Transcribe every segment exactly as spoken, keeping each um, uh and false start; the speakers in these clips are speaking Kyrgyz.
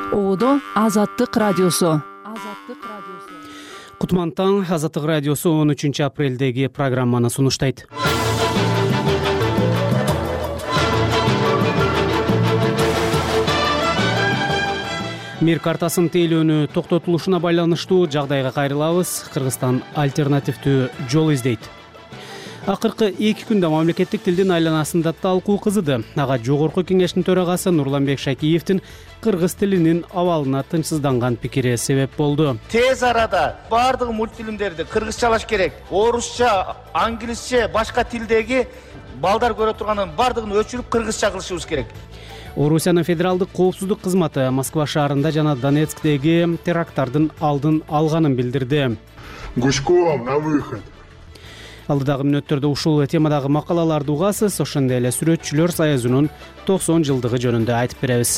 Оодо Азаттык радиосу. Кутман таң, Азаттык радиосу он үчүнчү апрелдеги программаны сунуштайт. Мир картасын тейлөөнү токтотулушуна байланыштуу жагдайга кайрылабыз. Кыргызстан альтернативдүү жол издейт. Акыркы эки күндө мамлекеттик тилдин айланасында талкуу кызыды. Ага Жогорку кеңештин төрагасы Нурланбек Шакиевдин кыргыз тилинин абалына тынчсызданган пикири себеп болду. Тез арада бардык мультфильмдерди кыргызчалаш керек. Орусча, англисче, башка тилдеги балдар көрө турганын бардыгын өчүрүп кыргызча кылышыбыз керек. Орусиянын федералдык коопсуздук кызматы Москва шаарында жана Донецктеги теракттардын алдын алганын билдирди. Гуськом на выход. Алдыдагы мүнөттөрдө ушул темадагы макалаларды угасыз, ошондой эле Сүрөтчүлөр союзунун токсон жылдыгы жөнүндө айтып беребиз.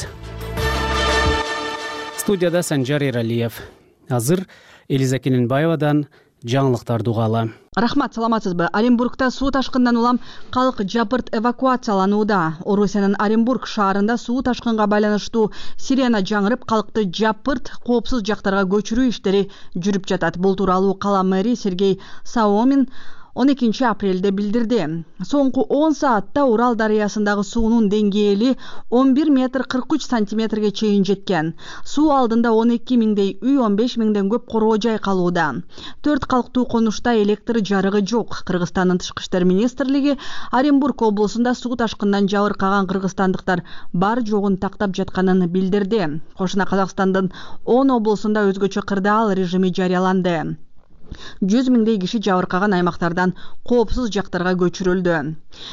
Студияда Санжар Эралиев. Азыр Элиза Кененбаевадан жаңылыктарды угалы. Рахмат, саламатсызбы? Оренбургда суу ташкынынан улам калк жапырт эвакуацияланууда. Орусиянын Оренбург шаарында суу ташкынга байланыштуу сирена жаңырып, калкты жапырт коопсуз жактарга көчүрүү иштери жүрүп жатат. Бул тууралуу кала мэри Сергей Саомин он экинчи апрелде билдирди. Соңку он саатта Урал дарыясындагы суунун деңгээли он бир метр кырк үч сантиметрге чейин жеткен. Суу алдында он эки миңдей үй, он беш миңден көп короо жай калууда. Төрт калктуу конушта электр жарыгы жок. Кыргызстандын тышкы иштер министрлиги Оренбург облусунда суу ташкындан жабыркаган кыргызстандыктар бар жогун тактап жатканын билдирди. Кошуна Казакстандын он облусунда өзгөчө кырдаал режими жарыяланды. жүз миңдей киши жабыркаган аймактардан коопсуз жактарга көчүрүлдү.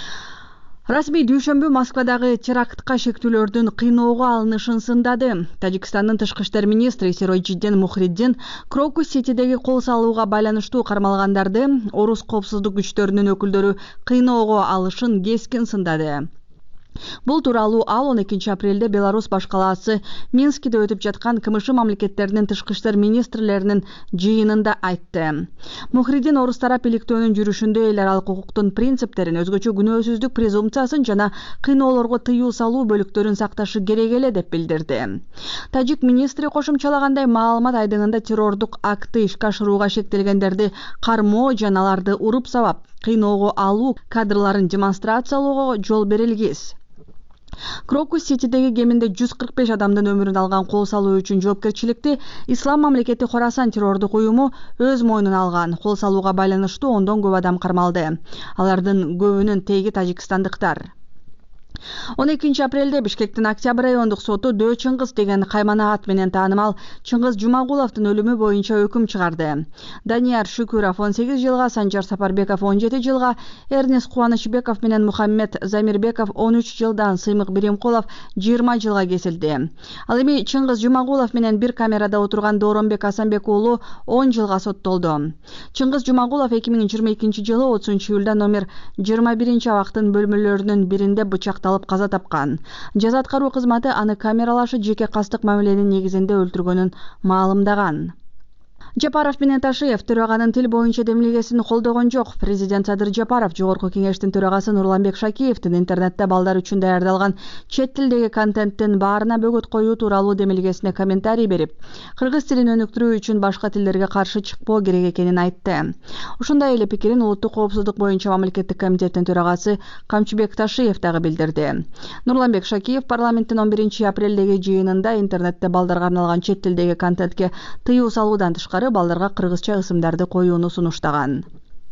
Расмий дүйшөмбү Москвадагы терактка шектүүлөрдүн кыйноого алынышын сындады. Тажикстандын тышкы иштер министри Серойжиддин Мухриддин Крокус-Ситидеги кол салууга байланыштуу кармалгандарды орус коопсуздук күчтөрүнүн өкүлдөрү кыйноого алышын кескин сындады. Бул тууралуу ал он экинчи апрелде Беларусь баш калаасы Минскиде өтүп жаткан КМШ мамлекеттеринин тышкы иштер министрлеринин жыйынында айтты. Мухриддин орус тарап иликтөөнүн жүрүшүндө эл аралык укуктун принциптерин, өзгөчө күнөөсүздүк презумпциясын жана кыйноолорго тыюу салуу бөлүктөрүн сакташы керек эле деп билдирди. Тажик министри кошумчалагандай, маалымат айдыңында террордук акты ишке ашырууга шектелгендерди кармоо жана аларды уруп сабап, кыйноого алуу кадрларын демонстрациялоого жол берилгис. Крокус-Ситидеги кеминде жүз кырк беш адамдын өмүрүн алган кол салуу үчүн жоопкерчиликти Ислам мамлекети Хорасан террордук уюму өз мойнуна алган. Кол салууга байланыштуу ондон көп адам кармалды. Алардын көбүнүн теги тажикстандыктар. он экинчи апрелде Бишкектин Октябрь райондук соту Дөө Чыңгыз деген каймана ат менен таанымал Чыңгыз Жумагуловдун өлүмү боюнча өкүм чыгарды. Данияр Шүкүров он сегиз жылга, Санжар Сапарбеков он жети жылга, Эрнес Кубанычбеков менен Мухаммед Замирбеков он үч жылдан, Сыймык Биримкулов жыйырма жылга кесилди. Ал эми Чыңгыз Жумагулов менен бир камерада отурган Дооронбек Асанбек уулу он жылга соттолду. Чыңгыз Жумагулов эки миң жыйырма экинчи жылы отузунчу июлда номер жыйырма биринчи абактын бөлмөлөрүнүн биринде бычакталып каза тапкан. Жаза аткаруу кызматы аны камералашы жеке кастык мамиленин негизинде өлтүргөнүн маалымдаган. Жапаров менен Ташиев төраганын тил боюнча демилгесин колдогон жок. Президент Садыр Жапаров Жогорку кеңештин төрагасы Нурланбек Шакиевдин интернетте балдар үчүн даярдалган чет тилдеги контенттин баарына бөгөт коюу тууралуу демилгесине комментарий берип, кыргыз тилин өнүктүрүү үчүн башка тилдерге каршы чыкпоо керек экенин айтты. Ушундай эле пикирин Улуттук коопсуздук боюнча мамлекеттик комитеттин төрагасы Камчыбек Ташиев дагы билдирди. Нурланбек Шакиев парламенттин он биринчи апрелдеги жыйынында интернетте балдарга арналган чет тилдеги контентке тыюу салуудан тышкары балдарга кыргызча ысымдарды коюуну сунуштаган.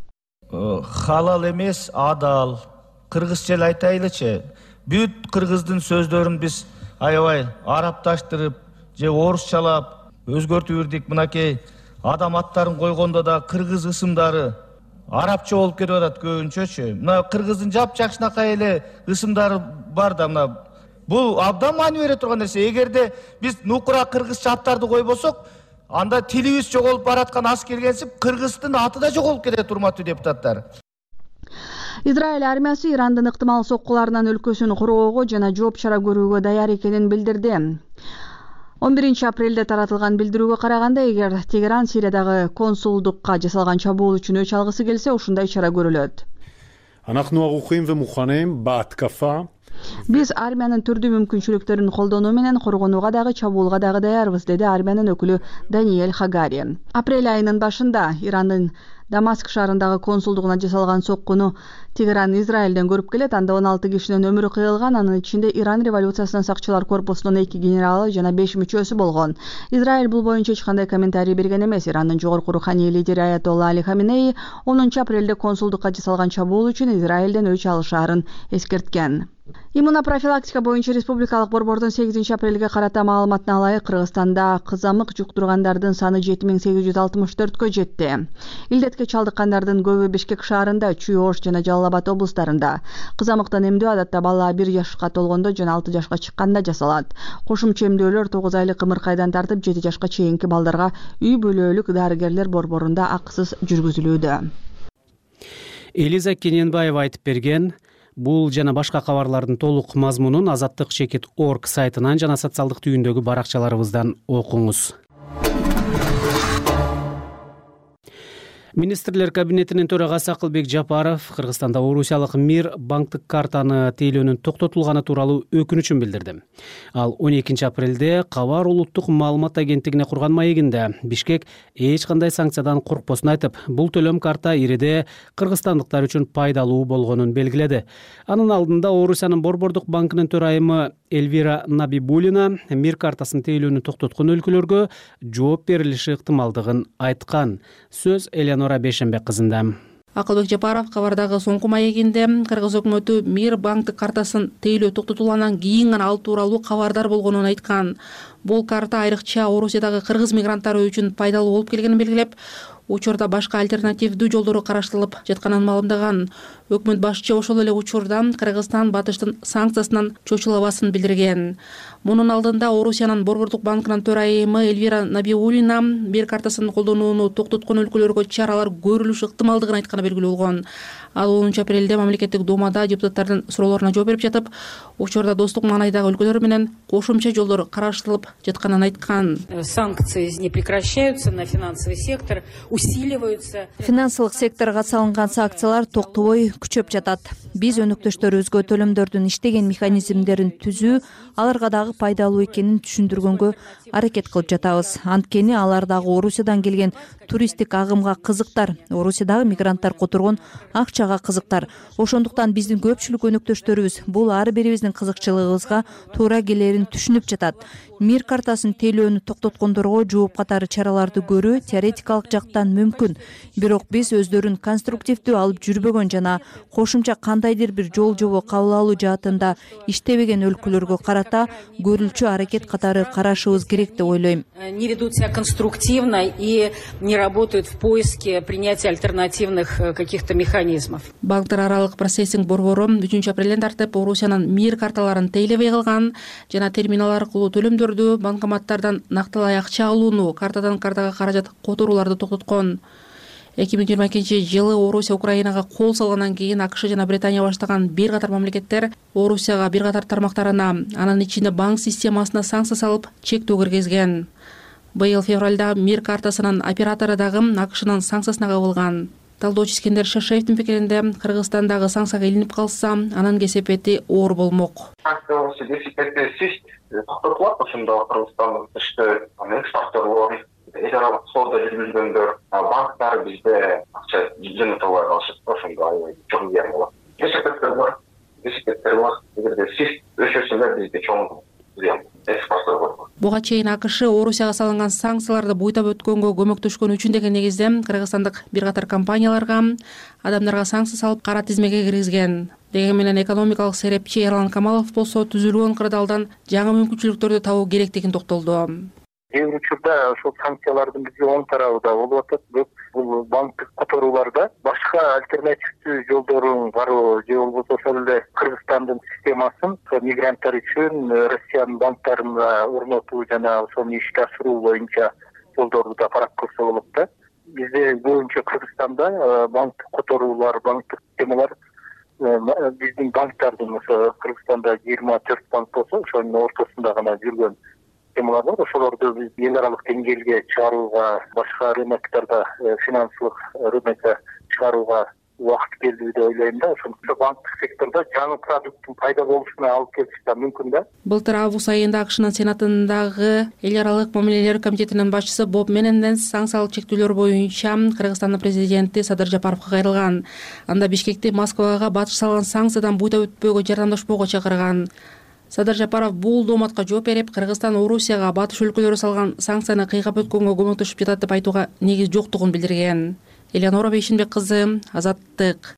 Халал эмес, адал. Кыргызча эле айтайлычы. Бүт кыргыздын сөздөрүн биз аябай арапташтырып, же орусчалап өзгөртүп бирдик. Мынакей адам аттарын койгондо да кыргыз ысымдары арабча болуп кетип атат көбүнчөчү. Мына кыргыздын жапжакшынакай эле ысымдары бар да, мына бул абдан маани бере турган нерсе. Эгерде биз нукура кыргызча аттарды койбосок, анда тилибиз жоголуп бараткан аз келгенсип, кыргыздын аты да жоголуп кетет, урматтуу депутаттар. Израиль армиясы Ирандын ыктымал соккуларынан өлкөсүн короого жана жооп чара көрүүгө даяр экенин билдирди. он биринчи апрелде таратылган билдирүүгө караганда, эгер Тегеран Сириядагы консулдукка жасалган чабуул үчүн өч алгысы келсе, ушундай чара көрүлөт. אנחנו ערוכים ומוכנים בהתקפה Биз армиянын түрдүү мүмкүнчүлүктөрүн колдонуу менен коргонууга дагы чабуулга дагы даярбыз, деди армиянын өкүлү Даниэль Хагари. Апрель айынын башында Ирандын Дамаск шаарындагы консулдугуна жасалган соккуну Тегеран Израилден көрүп келет. Анда он алты кишинин өмүрү кыйылган, анын ичинде Иран революциясынын сакчылар корпусунун эки генералы жана беш мүчөсү болгон. Израиль бул боюнча эч кандай комментарий берген эмес. Ирандын жогорку руханий лидери Аятолла Али Хаминеи онунчу апрелде консулдукка жасалган чабуул үчүн Израилден өч алышаарын эскерткен. Иммунопрофилактика боюнча республикалык борбордун сегизинчи апрелге карата маалыматына ылайык Кыргызстанда кызамык жуктургандардын саны жети миң сегиз жүз алтымыш төрткө жетти. Илдетке чалдыккандардын көбү Бишкек шаарында, Чүй Ош жана Жалал Абад облустарында. Кызамыктан эмдөө адатта бала бир жашка толгондо жана алты жашка чыкканда жасалат. Кошумча эмдөөлөр тогуз айлык ымыркайдан тартып жети жашка чейинки балдарга үй бүлөлүк дарыгерлер борборунда акысыз жүргүзүлүүдө. Элиза Кененбаева айтып берген. Бул жана башка кабарлардын толук мазмунун азаттык чекит точка орг сайтынан жана социалдык түйүндөгү баракчаларыбыздан окуңуз. Министрлер кабинетинин төрагасы Акылбек Жапаров Кыргызстанда Орусиялык Мир банктык картаны тейлөөнүн токтотулганы тууралуу өкүнүчүн билдирди. Ал он экинчи апрелде Кабар улуттук маалымат агенттигине курган маегинде Бишкек эч кандай санкциядан коркпосун айтып, бул төлөм карта ириде кыргызстандыктар үчүн пайдалуу болгонун белгиледи. Анын алдында Орусиянын Борбордук банкынын төрайымы Эльвира Набибулина Мир картасын тейлөөнү токтоткон өлкөлөргө жооп берилиши ыктымалдыгын айткан. Сөз Элеонора Бейшенбек кызында. Акылбек Жапаров кабардагы соңку маегинде Кыргыз өкмөтү Мир банктык картасын тейлөө токтотулгандан кийин гана ал тууралуу кабардар болгонун айткан. Бул карта айрыкча Орусиядагы кыргыз мигранттары үчүн пайдалуу болуп келгенин белгилеп, учурда башка альтернативдүү жолдору караштырылып жатканын маалымдаган. Өкмөт башчы ошол эле учурда Кыргызстан батыштын санкциясынан чочулабасын билдирген. Мунун алдында Орусиянын Борбордук банкынын төрайымы Эльвира Набиуллина Мир картасын колдонууну токтоткон өлкөлөргө чаралар көрүлүшү ыктымалдыгын айтканы белгилүү болгон. Ал онунчу апрелде мамлекеттик думада депутаттардын суроолоруна жооп берип жатып, учурда достук маанайдагы өлкөлөр менен кошумча жолдор караштырылып жатканын айткан. Санкции не прекращаются на финансовый сектор, усиливаются. Финансылык секторго салынган санкциялар токтобой күчөп жатат. Биз өнөктөштөрүбүзгө төлөмдөрдүн иштеген механизмдерин түзүү, аларга дагы пайдалуу экенин түшүндүргөнгө аракет кылып жатабыз. Анткени алар дагы Орусиядан келген туристтик агымга кызыктар, Орусиядагы мигранттар которгон акчага кызыктар. Ошондуктан биздин көпчүлүк өнөктөштөрүбүз бул ар бирибиздин кызыкчылыгыбызга туура келерин түшүнүп жатат. Мир картасын тейлөөнү токтоткондорго жооп катары чараларды көрүү теоретикалык жактан мүмкүн. Бирок биз өздөрүн конструктивдүү алып жүрбөгөн жана кошумча кандайдыр бир жол жобо кабыл алуу жаатында иштебеген өлкөлөргө карата көрүлчү аракет катары карашыбыз керек деп ойлойм. Не ведут себя конструктивно и не работают в поиске принятия альтернативных каких-то механизмов. Банктар аралык процессинг борбору үчүнчү апрелден тартып Орусиянын Мир карталарын тейлебей калган жана терминал аркылуу төлөмдөрдү банкоматтардан нактылай акча алууну, картадан картага каражат которууларды токтоткон. эки миң жыйырма экинчи жылы Орусия Украинага кол салгандан кийин АКШ жана Британия баштаган бир катар мамлекеттер Орусияга бир катар тармактарына, анын ичинде банк системасына санкция салып, чектөө киргизген. Быйыл февралда Мир картасынын оператору дагы АКШнын санкциясына кабылган. Талдоочу Искендер Шашаевдин пикиринде, Кыргызстандагы санкцияга илинип калса, анын кесепети оор болмок. Санкция кесепети токтотулат ошондо Кыргызстандын тышкы экспортторлор, эч аралык соода жүргүзгөндөр, банктар бизде акча жыйнатабай калышат, ошондо аябай чоң зыян болот. Кесепеттер бар, кесепеттер бар. Эгерде сиз өчөсүңөр бизде чоң зыян экспорттор бар. Буга чейин АКШ Орусияга салынган санкцияларды буйтап өткөнгө көмөктөшкөн үчүн деген негизде кыргызстандык бир катар компанияларга, адамдарга санкция салып кара тизмеге киргизген. Деген менен экономикалык серепчи Эрлан Камалов болсо түзүлгөн кырдаалдан жаңы мүмкүнчүлүктөрдү табуу керектигин токтолду. Кээ бир учурда ошол санкциялардын бизге оң тарабы да болуп атат, бирок бул банктык которууларда башка альтернативдүү жолдорун баруу же болбосо ошол эле Кыргызстандын системасын мигранттар үчүн Россиянын банктарында орнотуу жана ошону ишке ашыруу боюнча жолдорду да карап көрсө болот да. Бизде боюнча Кыргызстанда банктык которуулар, банктык системалар биздин банктардын ошо Кыргызстанда жыйырма төрт банк болсо, ошонун ортосунда гана жүргөн темалар бар. Ошолорду биз эл аралык деңгээлге чыгарууга, башка рыноктарда финансылык рынокко чыгарууга убакыт келди деп ойлойм да. Ошондуктан банктык сектордо жаңы продукттун пайда болушуна алып келиш да мүмкүн да. Былтыр август айында АКШнын Сенатындагы эл аралык мамилелер комитетинин башчысы Боб Менендес санкциялык чектөөлөр боюнча Кыргызстандын президенти Садыр Жапаровго кайрылган. Анда Бишкекти Москвага батыш салган санкциядан буйда өтпөөгө жардамдашпоого чакырган. Садыр Жапаров бул дооматка жооп берип, Кыргызстан Орусияга батыш өлкөлөрү салган санкцияны кыйгап өткөнгө көмөктөшүп жатат деп айтууга негиз жоктугун билдирген. Элеонора Бейшинбек кызы, Азаттык.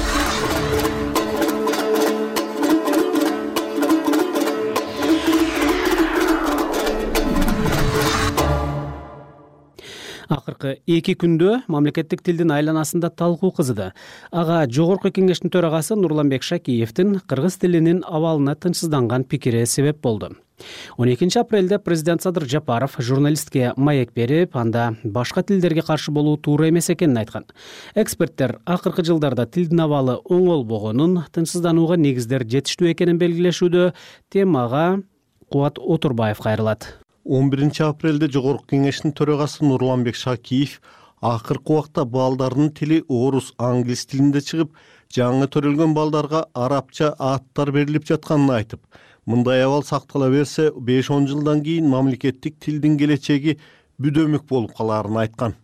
Акыркы эки күндө мамлекеттик тилдин айланасында талкуу кызыды. Ага Жогорку Кеңештин төрагасы Нурланбек Шакиевдин кыргыз тилинин абалына тынчсызданган пикири себеп болду. он экинчи апрелде президент Садыр Жапаров журналистке маек берип, анда башка тилдерге каршы болуу туура эмес экенин айткан. Эксперттер акыркы жылдарда тилдин абалы оңолбогонун, тынчсызданууга негиздер жетиштүү экенин белгилешүүдө. Темага Кубат Отурбаев кайрылат. он биринчи апрелде Жогорку Кеңештин төрагасы Нурланбек Шакиев акыркы убакта балдардын тили орус, англис тилинде чыгып, жаңы төрөлгөн балдарга арабча аттар берилип жатканын айтып, мындай абал сактала берсе беш он жылдан кийин мамлекеттик тилдин келечеги бүдөмүк болуп калаарын айткан.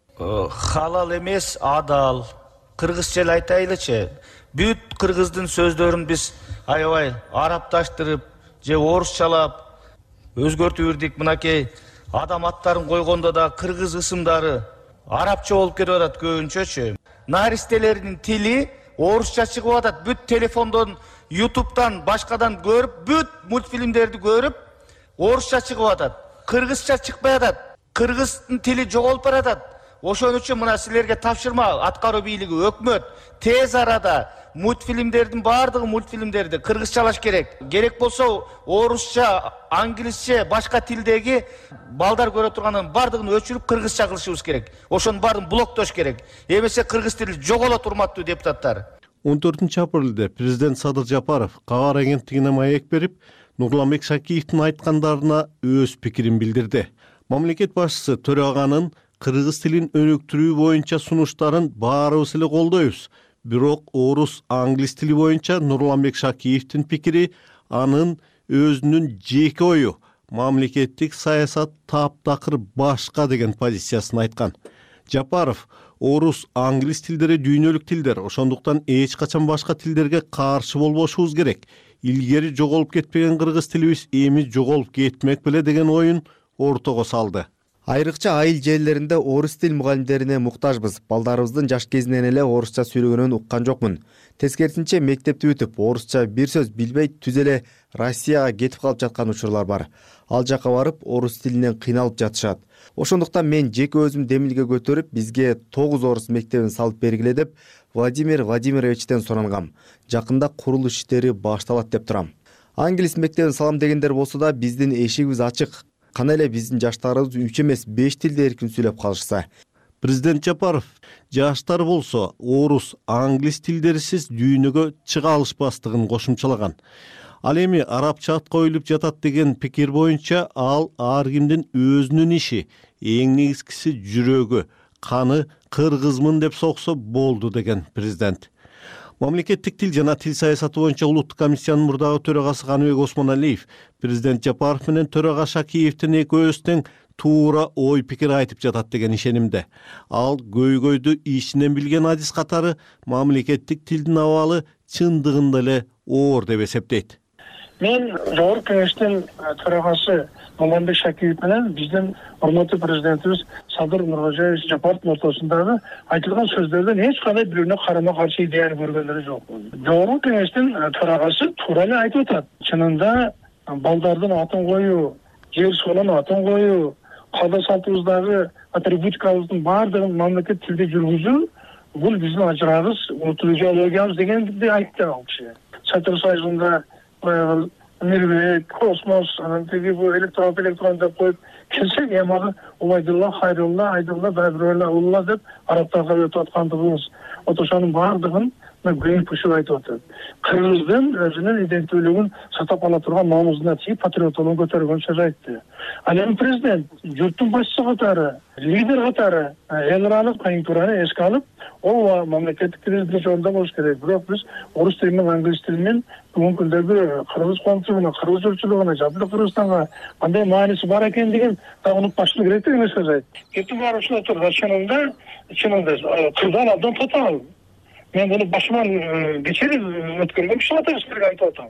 Халал эмес, адал. Кыргызча эле айтайлычы. Бүт кыргыздын сөздөрүн биз аябай арабташтырып, же орусчалап өзгөртүп үрдүк. Мынакей адам аттарын койгондо да кыргыз ысымдары арабча болуп кетип атат көбүнчөчү. Наристелердин тили орусча чыгып атат. Бүт телефондон, ютубтан, башкадан көрүп, бүт мультфильмдерди көрүп, орусча чыгып атат. Кыргызча чыкпай атат. Кыргыздын тили жоголуп баратат. Ошон үчүн мына силерге тапшырма, аткаруу бийлиги, өкмөт тез арада мультфильмдердин баардыгы мультфильмдерди кыргызчалаш керек. Керек болсо орусча, англисче, башка тилдеги балдар көрө турганын баардыгын өчүрүп кыргызча кылышыбыз керек. Ошонун баарын блоктош керек. Эмесе кыргыз тили жоголот, урматтуу депутаттар. он төртүнчү апрелде президент Садыр Жапаров кабар агенттигине маек берип, Нурланбек Шакиевдин айткандарына өз пикирин билдирди. Мамлекет башчысы төраганын кыргыз тилин өнүктүрүү боюнча сунуштарын баарыбыз эле колдойбуз. Бирок орус, англис тили боюнча Нурланбек Шакиевдин пикири анын өзүнүн жеке ою, мамлекеттик саясат таптакыр башка деген позициясын айткан. Жапаров орус, англис тилдери дүйнөлүк тилдер, ошондуктан эч качан башка тилдерге каршы болбошубуз керек. Илгери жоголуп кетпеген кыргыз тилибиз эми жоголуп кетмек беле деген оюн ортого салды. Айрыкча айыл жерлеринде орус тил мугалимдерине муктажбыз. Балдарыбыздын жаш кезинен эле орусча сүйлөгөнүн уккан жокмун. Тескерисинче мектепти бүтүп, орусча бир сөз билбей түз эле Россияга кетип калып жаткан учурлар бар. Ал жака барып орус тилинен кыйналып жатышат. Ошондуктан мен жеке өзүм демилге көтөрүп, бизге тогуз орус мектебин салып бергиле деп Владимир Владимировичтен сурангам. Жакында курулуш иштери башталат деп турам. Англис мектебин салам дегендер болсо да биздин эшигибиз ачык. Кана эле биздин жаштарыбыз үч эмес беш тилде эркин сүйлөп калышса. Президент Жапаров жаштар болсо орус, англис тилдерисиз дүйнөгө чыга алышпастыгын кошумчалаган. Ал эми арабча ат коюлуп жатат деген пикир боюнча ал ар кимдин өзүнүн иши, эң негизгиси жүрөгү, каны кыргызмын деп соксо болду деген президент. Мамлекеттик тил жана тил саясаты боюнча улуттук комиссиянын мурдагы төрагасы Каныбек Осмоналиев президент Жапаров менен төрага Шакиевдин экөөсү тең туура ой пикир айтып жатат деген ишенимде. Ал көйгөйдү ичинен билген адис катары мамлекеттик тилдин абалы чындыгында эле оор деп эсептейт. Мен Жогорку Кеңештин төрагасы Нурланбек Шакиев менен биздин урматтуу президентибиз Садыр Нуркожоевич Жапаровдун ортосундагы айтылган сөздөрдөн эч кандай бирине карама каршы идеяны көргөндөр жок. Жогорку Кеңештин төрагасы туура эле айтып атат. Чынында балдардын атын коюу, жер суунун атын коюу, калда салтыбыздагы атрибутикабыздын баардыгын мамлекет тилде жүргүзүү бул биздин ажырагыбыз, улуттук идеологиябыз дегенди айтты ал киши. Сатыр Союзунда Мирбек, Космос, анан тиги бу электрон электрон деп коюп келсек, эми Убайдулла, Хайрулла, Айдулла, Байбирулла, Улла деп арабтарга өтүп аткандыгыбыз. Вот ошонун баардыгын көңүл пушуп айтып атат. Кыргыздын өзүнүн иденттүүлүгүн сактап кала турган маңызына тийип патриоттугун көтөргөн сөз айтты. Ал эми президент журттун башчысы катары, лидер катары эл аралык конъюнктураны эске алып, ооба мамлекеттик тилибизде жолдо болуш керек. Бирок биз орус тили менен англис тили менен бүгүнкү күндөгү кыргыз коомчулугуна, кыргыз журтчулугуна, Жапон Кыргызстанга кандай мааниси бар экендигин дагы унутпашлык керек деген сөз айтты. Кеттин баары ушунда турат. Чынында, чынында кырдан абдан татаал. Мен буну башыман кечирип өткөргөн киши катары силерге айтып атам.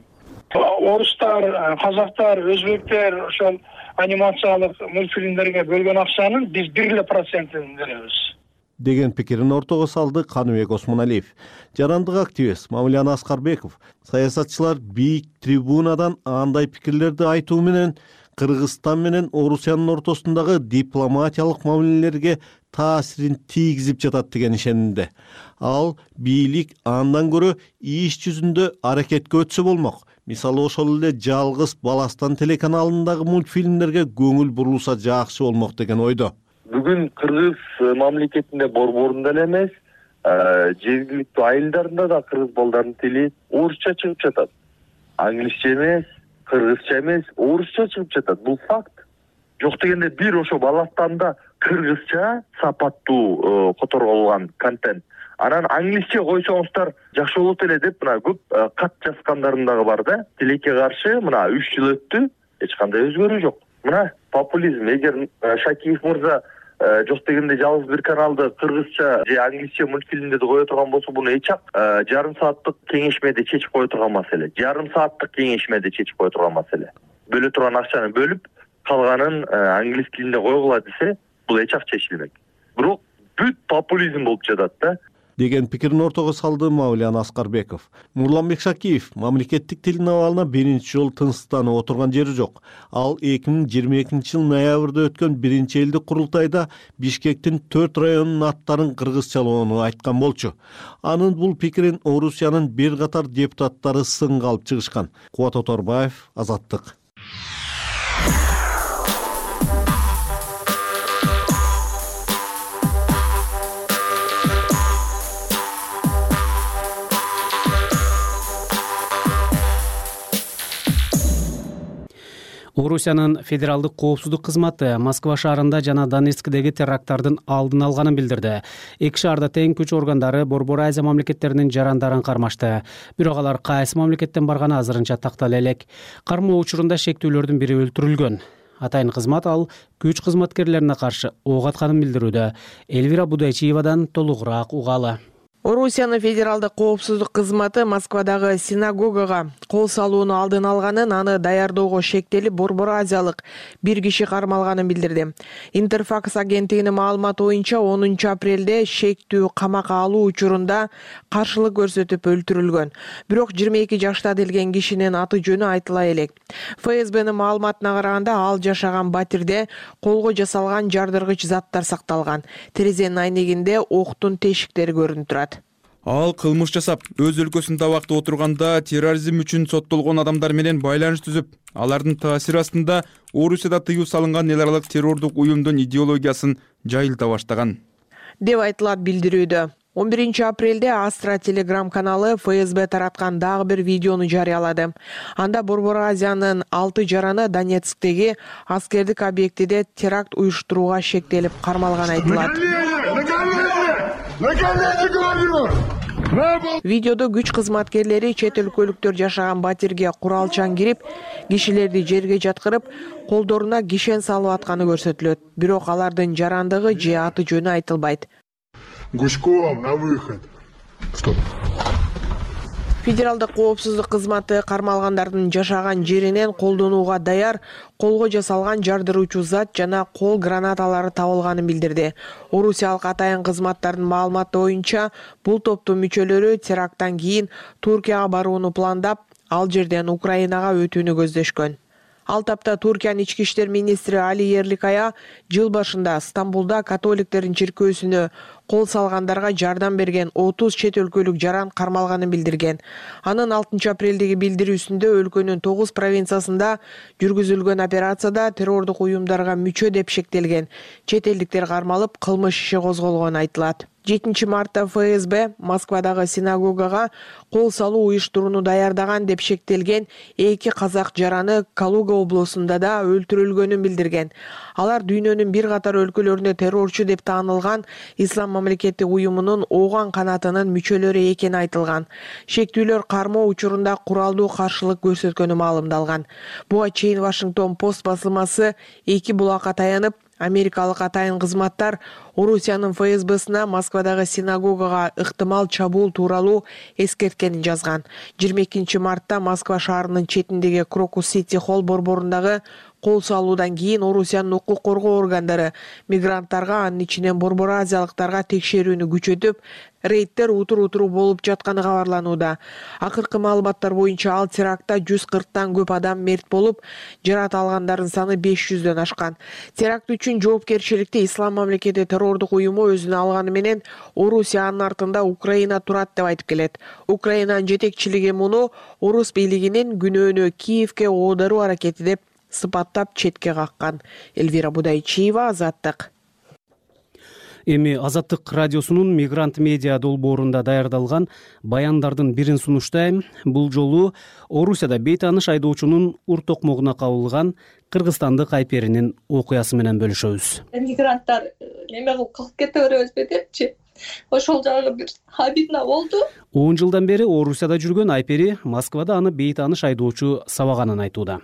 Орустар, казактар, өзбектер ошол анимациялык мультфильмдерге бөлгөн акчанын биз бир эле процентин беребиз деген пикирин ортого салды Каныбек Осмоналиев. Жарандык активист Мамулен Аскарбеков саясатчылар бийик трибунадан андай пикирлерди айтуу менен Кыргызстан менен Орусиянын ортосундагы дипломатиялык мамилелерге таасирин тийгизип жатат деген ишенимде. Ал бийлик андан көрө иш жүзүндө аракетке өтсө болмок. Мисалы ошол эле Жалгыз Баластан телеканалындагы мультфильмдерге көңүл бурулса жакшы болмок деген ойдо. Бүгүн Кыргыз мамлекетинде борборунда эле эмес, жергиликтүү айылдарында да кыргыз балдарынын тили орусча чыгып жатат. Англисче эмес, кыргызча эмес, орусча чыгып жатат. Бул факт. Жок дегенде бир ошо Баластанда кыргызча сапаттуу которголгон контент. Анан англисче койсоңуздар жакшы болот эле деп мына көп кат жазгандарым дагы бар да. Тилекке каршы мына үч жыл өттү, эч кандай өзгөрүү жок. Мына популизм. Эгер Шакиев мырза жок дегенде жалгыз бир каналды кыргызча же англисче мультфильмдерди кое турган болсо, буну эч ак жарым сааттык кеңешмеде чечип кое турган маселе. Жарым сааттык кеңешмеде чечип кое турган маселе. Бөлө турган акчаны бөлүп, калганын англис тилинде койгула десе, бул эч ак чечилмек. Бирок бүт популизм болуп жатат да. Деген пикирин ортого салды Мамулен Аскарбеков. Нурланбек Шакиев мамлекеттик тилдин абалына биринчи жолу тынчсызданып отурган жери жок. Ал эки миң жыйырма экинчи жыл ноябрда өткөн биринчи элдик курултайда Бишкектин төрт районунун аттарын кыргызчалоону айткан болчу. Анын бул пикирин Орусиянын бир катар депутаттары сынга алып чыгышкан. Кубат Оторбаев, Азаттык. Орусиянын федералдык коопсуздук кызматы Москва шаарында жана Донецкдеги теракттардын алдын алганын билдирди. Эки шаарда тең күч органдары Борбор Азия мамлекеттеринин жарандарын кармашты. Бирок алар кайсы мамлекеттен барганы азырынча тактала элек. Кармоо учурунда шектүүлөрдүн бири өлтүрүлгөн. Атайын кызмат ал күч кызматкерлерине каршы ок атканын билдирүүдө. Элвира Будайчиевадан толугураак угалы. Орусиянын федералдык коопсуздук кызматы Москвадагы синагогага кол салууну алдын алганын, аны даярдоого шектелип Борбор Азиялык бир киши кармалганын билдирди. Интерфакс агенттигинин маалыматы боюнча онунчу апрелде шектүү камакка алуу учурунда каршылык көрсөтүп өлтүрүлгөн. Бирок жыйырма эки жашта делген кишинин аты жөнү айтыла элек. ФСБнын маалыматына караганда ал жашаган батирде колго жасалган жардыргыч заттар сакталган. Терезенин айнегинде октун тешиктери көрүнүп турат. Ал кылмыш жасап, өз өлкөсүндө абакта отурганда терроризм үчүн соттолгон адамдар менен байланыш түзүп, алардын таасири астында Орусияда тыюу салынган эл аралык террордук уюмдун идеологиясын жайылта баштаган деп айтылат билдирүүдө. он биринчи апрелде Астра телеграм каналы ФСБ тараткан дагы бир видеону жарыялады. Анда Борбор Азиянын алты жараны Донецктеги аскердик объектиде теракт уюштурууга шектелип кармалган айтылат. Видеодо күч кызматкерлери чет өлкөлүктөр жашаган батирге куралчан кирип, кишилерди жерге жаткырып, колдоруна кишен салып атканы көрсөтүлөт. Бирок алардын жарандыгы же аты жөнү айтылбайт. Гуськом на выход. Стоп. Федералдык коопсуздук кызматы кармалгандардын жашаган жеринен колдонууга даяр колго жасалган жардыруучу зат жана кол гранаталары табылганын билдирди. Орусиялык атайын кызматтардын маалыматы боюнча, бул топтун мүчөлөрү теракттан кийин Туркияга барууну пландап, ал жерден Украинага өтүүнү көздөшкөн. Ал тапта Туркиянын ички иштер министри Али Ерликая жыл башында Стамбулда католиктердин чиркөөсүнө кол салгандарга жардам берген отуз чет өлкөлүк жаран кармалганын билдирген. Анын алтынчы апрелдеги билдирүүсүндө өлкөнүн тогуз провинциясында жүргүзүлгөн операцияда террордук уюмдарга мүчө деп шектелген чет элдиктер кармалып, кылмыш иши козголгону айтылат. жетинчи мартта эф эс бэ Москвадагы синагогага кол салуу уюштурууну даярдаган деп шектелген эки казак жараны Калуга облусунда да өлтүрүлгөнүн билдирген. Алар дүйнөнүн бир катар өлкөлөрүндө террорчу деп таанылган Ислам мамлекети уюмунун ооган канатынын мүчөлөрү экени айтылган. Шектүүлөр кармоо учурунда куралдуу каршылык көрсөткөнү маалымдалган. Буга чейин Вашингтон Пост басылмасы эки булакка таянып, америкалык атайын кызматтар Орусиянын эф эс бсына Москвадагы синагогага ыктымал чабуул тууралуу эскерткенин жазган. жыйырма экинчи мартта Москва шаарынын четиндеги Крокус Сити холл борборундағы кол салуудан кийин Орусиянын укук коргоо органдары мигранттарга, анын ичинен борбор азиялыктарга текшерүүнү күчөтүп, рейдтер утур-утуру болуп жатканы кабарланууда. Акыркы маалыматтар боюнча ал терактта жүз кырктан көп адам мерт болуп, жарат алгандардын саны беш жүздөн ашкан. Теракт үчүн жоопкерчиликти Ислам мамлекети террордук уюму өзүнө алганы менен Орусия анын артында Украина турат деп айтып келет. Украинанын жетекчилиги муну орус бийлигинин күнөөнү Киевке оодаруу аракети деп сыпаттап четке каккан. Эльвира Будайчиева, Азаттык. Эми Азаттык радиосунун Мигрант медиа долбоорунда даярдалган баяндардын бирин сунуштайм. Бул жолу Орусияда бейтааныш айдоочунун ур токмогуна кабылган кыргызстандык Айперинин окуясы менен бөлүшөбүз. Мигранттар эме кылып кылып кете беребизби депчи. Ошол жагы бир обидно болду. он жылдан бери Орусияда жүргөн Айпери Москвада аны бейтааныш айдоочу сабаганын айтууда.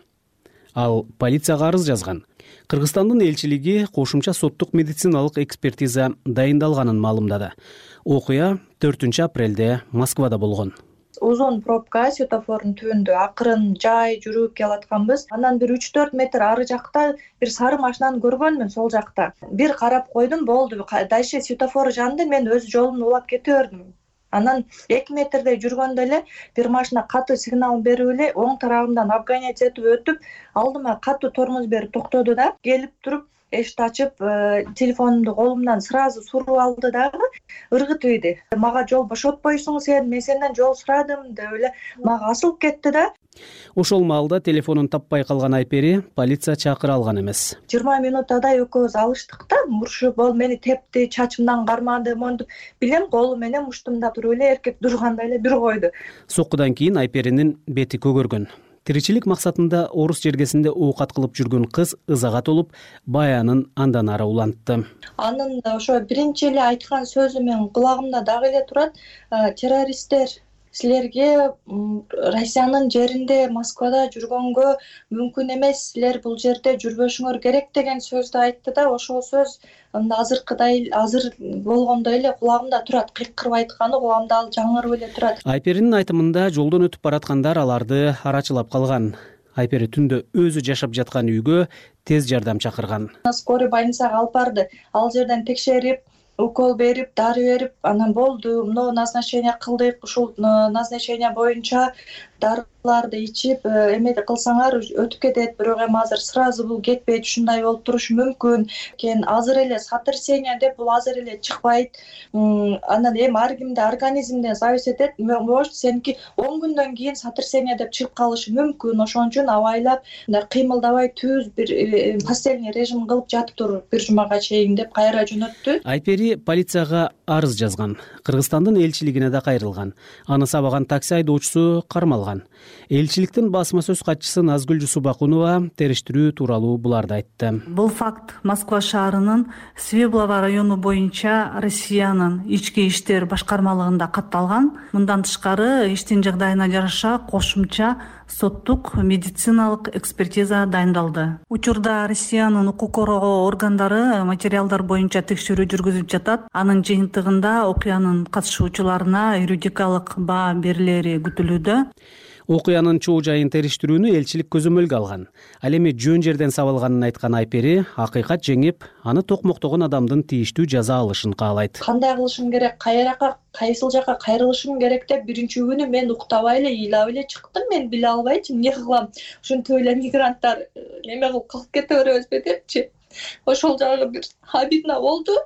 Ал полицияга арыз жазган. Кыргызстандын элчилиги кошумча соттук медициналык экспертиза дайындалганын маалымдады. Окуя төртүнчү апрелде Москвада болгон. Узун пробка светофордун түбүндө акырын жай жүрүп келатканбыз. Анан бир үч төрт метр ары жакта бир сары машинаны көргөнмүн, сол жакта. Бир карап койдум, болду. Дальше светофор жанды, мен өз жолумду улап кете бердим. Анан эки метрдей жүргөндө эле бир машина катуу сигнал берип эле оң тарабымдан обгонять этип өтүп, алдыма катуу тормоз берип токтоду да, келип туруп эшикти ачып, телефонумду колумдан сразу суруп алды дагы, ыргытып иди. Мага жол бошотпойсуң сен, мен сенден жол сурадым деп эле мага асылып кетти да. Ошол маалда телефонун таппай калган Айпери полиция чакыра алган эмес. жыйырма минутадай экөөбүз алыштык да, муршуп ол мени тепти, чачымдан кармады, монтип билем, колу менен муштумдап туруп эле эркек тургандай эле бир койду. Соккудан кийин Айперинин бети көгөргөн. Тиричилик максатында орус жергесинде оокат кылып жүргөн кыз ызага толуп, баянын андан ары улантты. Анын ошо биринчи эле айткан сөзү менин кулагымда дагы эле турат. Террористтер, силерге Россиянын жеринде Москвада жүргөнгө мүмкүн эмес, силер бул жерде жүрбөшүңөр керек деген сөздү айтты да, ошол сөз азыркыдай азыр болгондой эле кулагымда турат. Кыйкырып айтканы кулагымда ал жаңырып эле турат. Айперинин айтымында жолдон өтүп бараткандар аларды арачылап калган. Айпери түндө өзү жашап жаткан үйгө тез жардам чакырган. Скорый больницага алып барды. Ал жерден текшерип, укол берип, дары берип, анан болду, мына назначение кылдык, ушул назначение боюнча дарыларды ичип, эме кылсаңар өтүп кетет, бирок эми азыр сразу бул кетпейт, ушундай болуп турушу мүмкүн. Кен азыр эле сотрясение деп бул азыр эле чыкпайт. Анан эми ар кимде организмден зависит этет. Может, сеники он күндөн кийин сотрясение деп чыгып калышы мүмкүн. Ошон үчүн абайлап, кыймылдабай түз бир постельный режим кылып жатып тур бир жумага чейин деп кайра жөнөттү. Айпери полицияга арыз жазган. Кыргызстандын элчилигине да кайрылган. Аны сабаган такси айдоочусу кармалган. Элчиликтин басма сөз катчысы Назгүл Жусупакунова териштирүү тууралуу буларды айтты. Бул факт Москва шаарынын Свеблово району боюнча Россиянын ички иштер башкармалыгында катталган. Мындан тышкары иштин жагдайына жараша кошумча соттук медициналык экспертиза дайындалды. Учурда Россиянын укук коргоо органдары материалдар боюнча текшерүү жүргүзүп жатат. Анын жыйынтыгында окуянын катышуучуларына юридикалык баа берилери күтүлүүдө. Окуянын чоо жайын териштирүүнү элчилик көзөмөлгө алган. Ал эми жөн жерден сабалганын айткан Айпери акыйкат жеңип, аны токмоктогон адамдын тийиштүү жаза алышын каалайт. Кандай кылышым керек, кайрака, кайсыл жака кайрылышым керек деп биринчи күнү мен уктабай эле, ыйлап эле чыктым. Мен биле албайчы эмне кылам. Ушинтип эле мигранттар эме кылып кылып кете беребизби депчи. Ошол жагы бир обидно болду.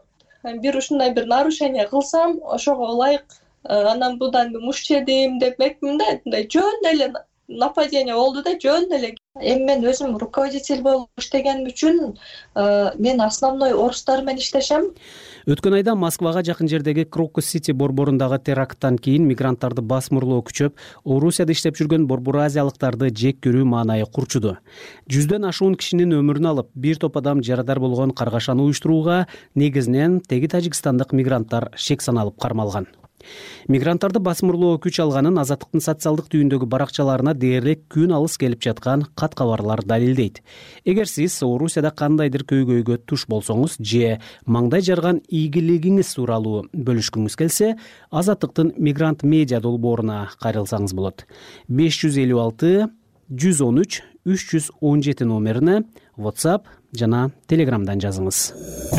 бир ушундай бир нарушение кылсам ошого ылайык анан будан муш жедим демекмин да, мындай жөн эле нападение болду да, жөн эле. Эми мен өзүм руководитель болуп иштегеним үчүн мен основной орустар менен иштешем. Өткөн айда Москвага жакын жердеги Крокус-Сити борборундагы теракттан кийин мигранттарды басмырлоо күчөп, Орусияда иштеп жүргөн борбор азиялыктарды жек көрүү маанайы курчуду. Жүздөн ашуун кишинин өмүрүн алып, бир топ адам жарадар болгон каргашаны уюштурууга негизинен теги тажикстандык мигранттар шек саналып кармалган. Мигранттарды басмырлоо күч алганын Азаттыктын социалдык түйүндөгү баракчаларына дээрлик күн алыс келип жаткан кат кабарлар далилдейт. Эгер сиз Орусияда кандайдыр көйгөйгө туш болсоңуз же маңдай жарган ийгилигиңиз тууралуу бөлүшкүңүз келсе, Азаттыктын мигрант медиа долбооруна кайрылсаңыз болот. беш жүз элүү алты жүз он үч үч жүз он жети номерине WhatsApp жана Telegramдан жазыңыз.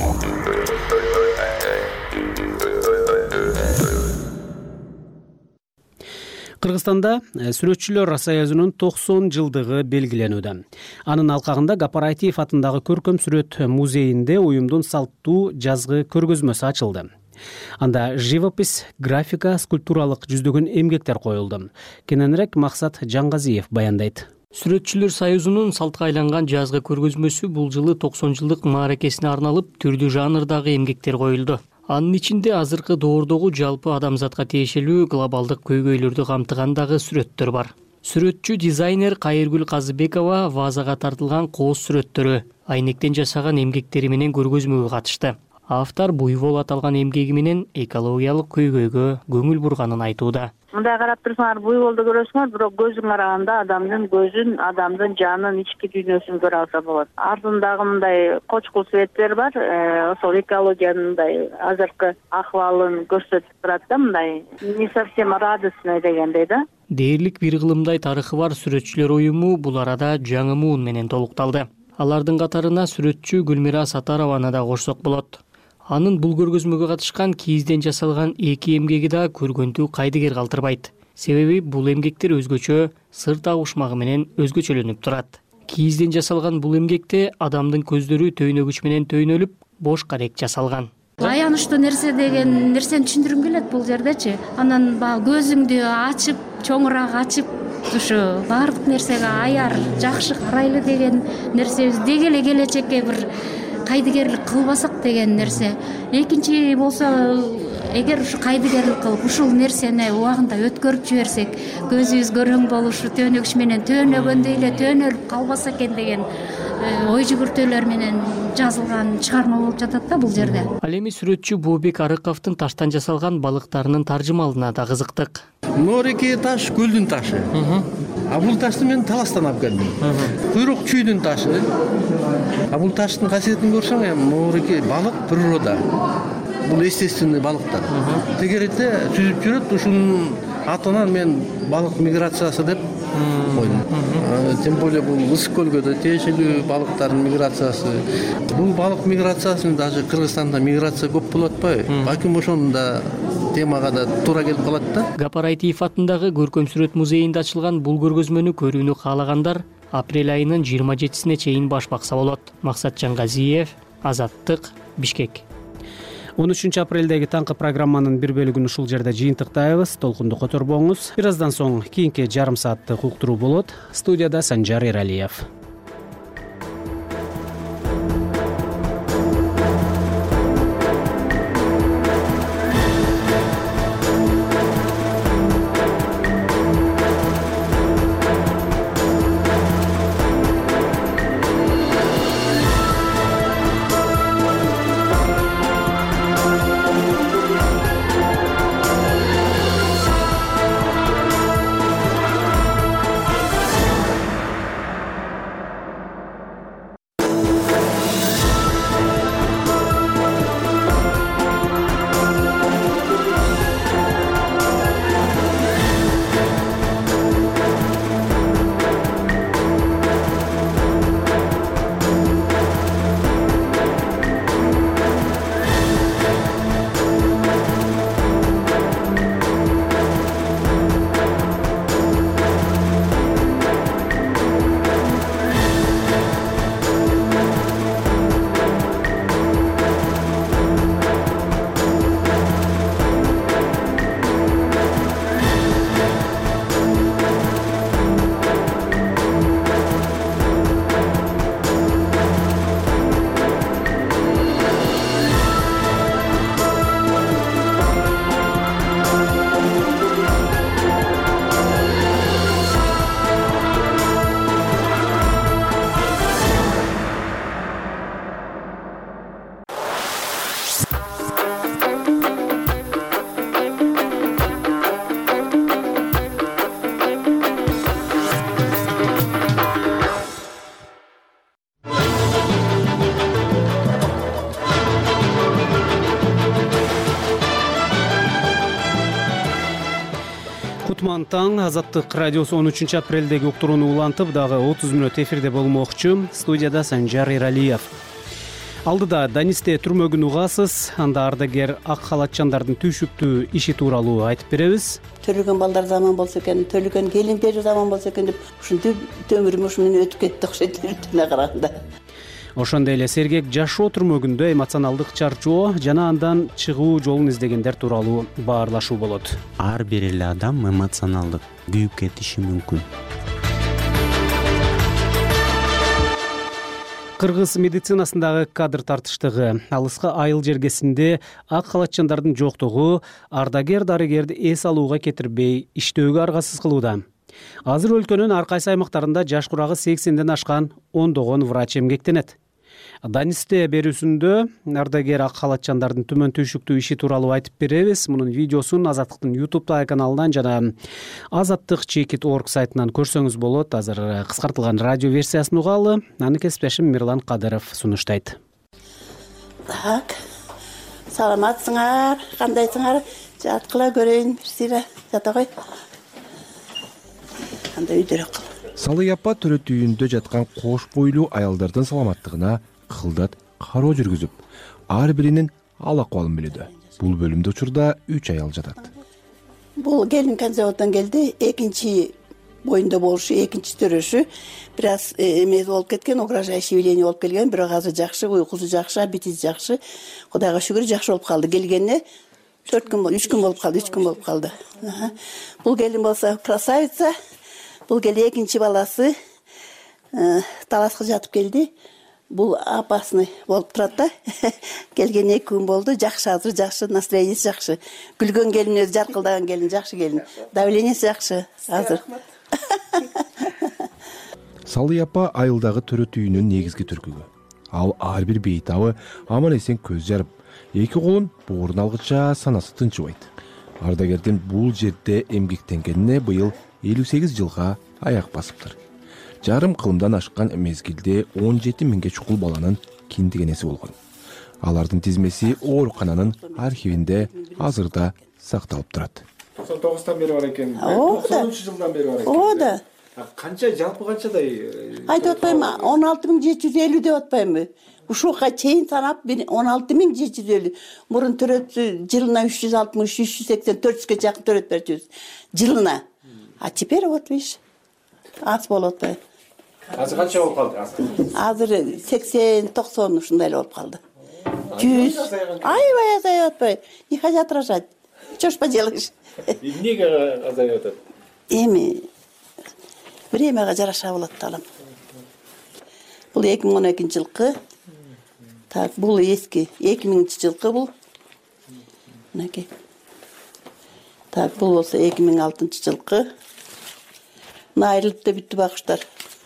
Кыргызстанда Сүрөтчүлөр союзунун токсон жылдыгы белгиленүүдө. Анын алкагында Гапараитиев атындагы көркөм сүрөт музейинде уюмдун салттуу жазгы көргөзмөсү ачылды. Анда живопись, графика, скульптуралык жүздөгөн эмгектер коюлду. Кененирээк Максат Жаңгазиев баяндайт. Сүрөтчүлөр союзунун салтка айланган жазгы көргөзмөсү бул жылы токсон жылдык мааракесине арналып, түрдүү жанрдагы эмгектер коюлду. Анын ичинде азыркы доордогу жалпы адамзатка тиешелүү глобалдык көйгөйлөрдү камтыгандагы сүрөттөр бар. Сүрөтчү дизайнер Кайыргүл Казыбекова вазага тартылган кооз сүрөттөрү, айнектен жасаган эмгектери менен көргөзмөгө катышты. Автор буйвол аталган эмгеги менен экологиялык көйгөйгө көңүл бурганын айтууда. Мындай карап турсаңар, буйволду көрөсүңөр, бирок көзүң караганда адамдын көзүн, адамдын жанын, ички дүйнөсүн көрө алса болот. Артындагы мындай кочкул светтер бар, ошол экологиянын мындай азыркы акыбалын көрсөтүп турат да, мындай не совсем радостный дегендей да. Дээрлик бир кылымдай тарыхы бар сүрөтчүлөр уюму бул арада жаңы муун менен толукталды. Алардын катарына сүрөтчү Гүлмира Сатарованы да кошсок болот. Анын бул көргөзмөгө катышкан кийизден жасалган эки эмгеги да көргөндү кайдыгер калтырбайт. Себеби бул эмгектер өзгөчө, сыр табышмагы менен өзгөчөлөнүп турат. Кийизден жасалган бул эмгекте адамдын көздөрү төйнөгүч менен төйнөлүп, бош карек жасалган. Аянычтуу нерсе деген нерсени түшүндүргүм келет бул жердечи. Анан баягы көзүңдү ачып, чоңураак ачып, ушу баардык нерсеге аяр, жакшы карайлы деген нерсебиз деги эле келечекке бир кайдыгерлик кылбасак деген нерсе. Экинчи болсо, эгер ушу кайдыгерлик кылып ушул нерсени убагында өткөрүп жиберсек, көзүбүз көрөң болуп, ушу төөнөгүч менен төөнөгөндөй эле төөнөлүп калбаса экен деген ой жүгүртүүлөр менен жазылган чыгарма болуп жатат да бул жерде. Ал эми сүрөтчү Бообек Арыковдун таштан жасалган балыктарынын таржымалына да кызыктык. Ноореке таш көлдүн ташы. А бул ташты мен таластан алып келдим. Куйрук чүйдүн ташы. А бул таштын касиетин көрсөң, эми ноореке балык природа. Бул естественный балыктар. Тегеретте сүзүп жүрөт, ушунун атынан мен балык миграциясы деп койдум. Тем более бул ысык көлгө тиешелүү балыктардын миграциясы. Бул балык миграциясын даже Кыргызстанда миграция көп болуп атпайбы? Балким ошонун да темага да туура келип калат да. Гапараитиев атындагы көркөм сүрөт музейинде ачылган бул көргөзмөнү көрүүнү каалагандар апрель айынын жыйырма жетисине чейин баш бакса болот. Максат Жаңгазиев, Азаттык, Бишкек. он үчүнчү апрелдеги таңкы программанын бир бөлүгүн ушул жерде жыйынтыктайбыз. Толкунду которбоңуз. Бир аздан соң кийинки жарым сааттык уктуруу болот. Студияда Санжар Эралиев. кутман таң. Азаттык радиосу он үчүнчү апрелдеги уктурууну улантып, дагы отуз мүнөт эфирде болмокчу. Студияда Санжар Эралиев. Алдыда Данисте түрмөгүн угасыз. Анда ардагер ак халатчандардын түйшүктүү иши тууралуу айтып беребиз. Төлөгөн балдар заман болсо экен, төлөгөн келиндери заман болсо экен деп ушинтип өмүрүм ушу менен өтүп кетти окшойт түрүнө караганда. Ошондой эле сергек жашоо түрмөгүндө эмоционалдык чарчоо жана андан чыгуу жолун издегендер тууралуу баарлашуу болот. Ар бир эле адам эмоционалдык күйүп кетиши мүмкүн. Кыргыз медицинасындагы кадр тартыштыгы, алыска айыл жергесинде ак халатчандардын жоктугу ардагер дарыгерди эс алууга кетирбей иштөөгө аргасыз кылууда. Азыр өлкөнүн ар кайсы аймактарында жаш курагы сексенден ашкан ондогон врач эмгектенет. Данисте берүүсүндө ардагер ак халатчандардын түмөн түйшүктүү иши тууралуу айтып беребиз. Мунун видеосун Азаттыктын YouTube каналынан жана Азаттык чекит точка орг сайтынан көрсөңүз болот. Азыр кыскартылган радио версиясын угалы. Аны кесиптешим Мирлан Кадыров сунуштайт. Так. Саламатсыңар, кандайсыңар? Жаткыла көрөйүн, бир сыйра жата кой. Кандай үйдөрөк кыл. Салый апа төрөт үйүндө жаткан кош бойлуу аялдардын саламаттыгына кылдат кароо жүргүзүп, ар биринин ал акыбалын билүүдө. Бул бөлүмдө учурда үч аял жатат. Бул келин консерватордон келди, экинчи боюнда болушу, экинчи төрөшү бир аз эмес болуп кеткен, угрожающий явление болуп келген, бирок азыр жакшы, уйкусу жакшы, аппетити жакшы. Кудайга шүгүр жакшы болуп калды. Келгенине төрт күн, үч күн болуп калды, үч күн болуп калды. Бул келин болсо красавица. Бул келе экинчи баласы таласка жатып келди. Бул апасыны болуп турат да. Келген эки күн болду. Жакшы, азыр жакшы, настроениясы жакшы. Күлгөн келин, өзү жаркылдаган келин, жакшы келин. Давлениеси жакшы азыр. Салый апа айылдагы төрөт үйүнүн негизги түркүгү. Ал ар бир бейтабы аман эсен көз жарып, эки колун боорун алгыча санасы тынчыбайт. Ардагердин бул жерде эмгектенгенине быйыл элүү сегиз жылга аяк басыптыр. Жарым кылымдан ашкан мезгилде он жети миңге чукул баланын киндигенеси болгон. Алардын тизмеси оорукананын архивинде азырда сакталып турат. токсон тогуздан бери бар экен. токсонунчу жылдан бери бар экен. Оода. Канча жалпы канчадай? Айтып атпаймы, он алты миң жети жүз элүү деп атпаймынбы? Ушуга чейин санап он алты миң жети жүз элүү. Мурун төрөтсү жылына үч жүз алтымыш, үч жүз сексен, төрт жүзгө жакын төрөт берчүбүз. Жылына. А теперь вот видишь, аз болуп атпайбы. Азыр канча болуп калды азыр? Азыр сексен, токсон ушундай эле болуп калды. жүз. Аябай азайып атпайбы? Не хотят рожать. Что ж поделаешь? Эмнеге азайып атат? Эми времяга жараша болот талам. Бул эки миң он экинчи жылкы. Так, бул эски эки миңинчи жылкы бул. Мынакей. Так, бул болсо эки миң алтынчы жылкы. Мына айрылып да бүттү багыштар.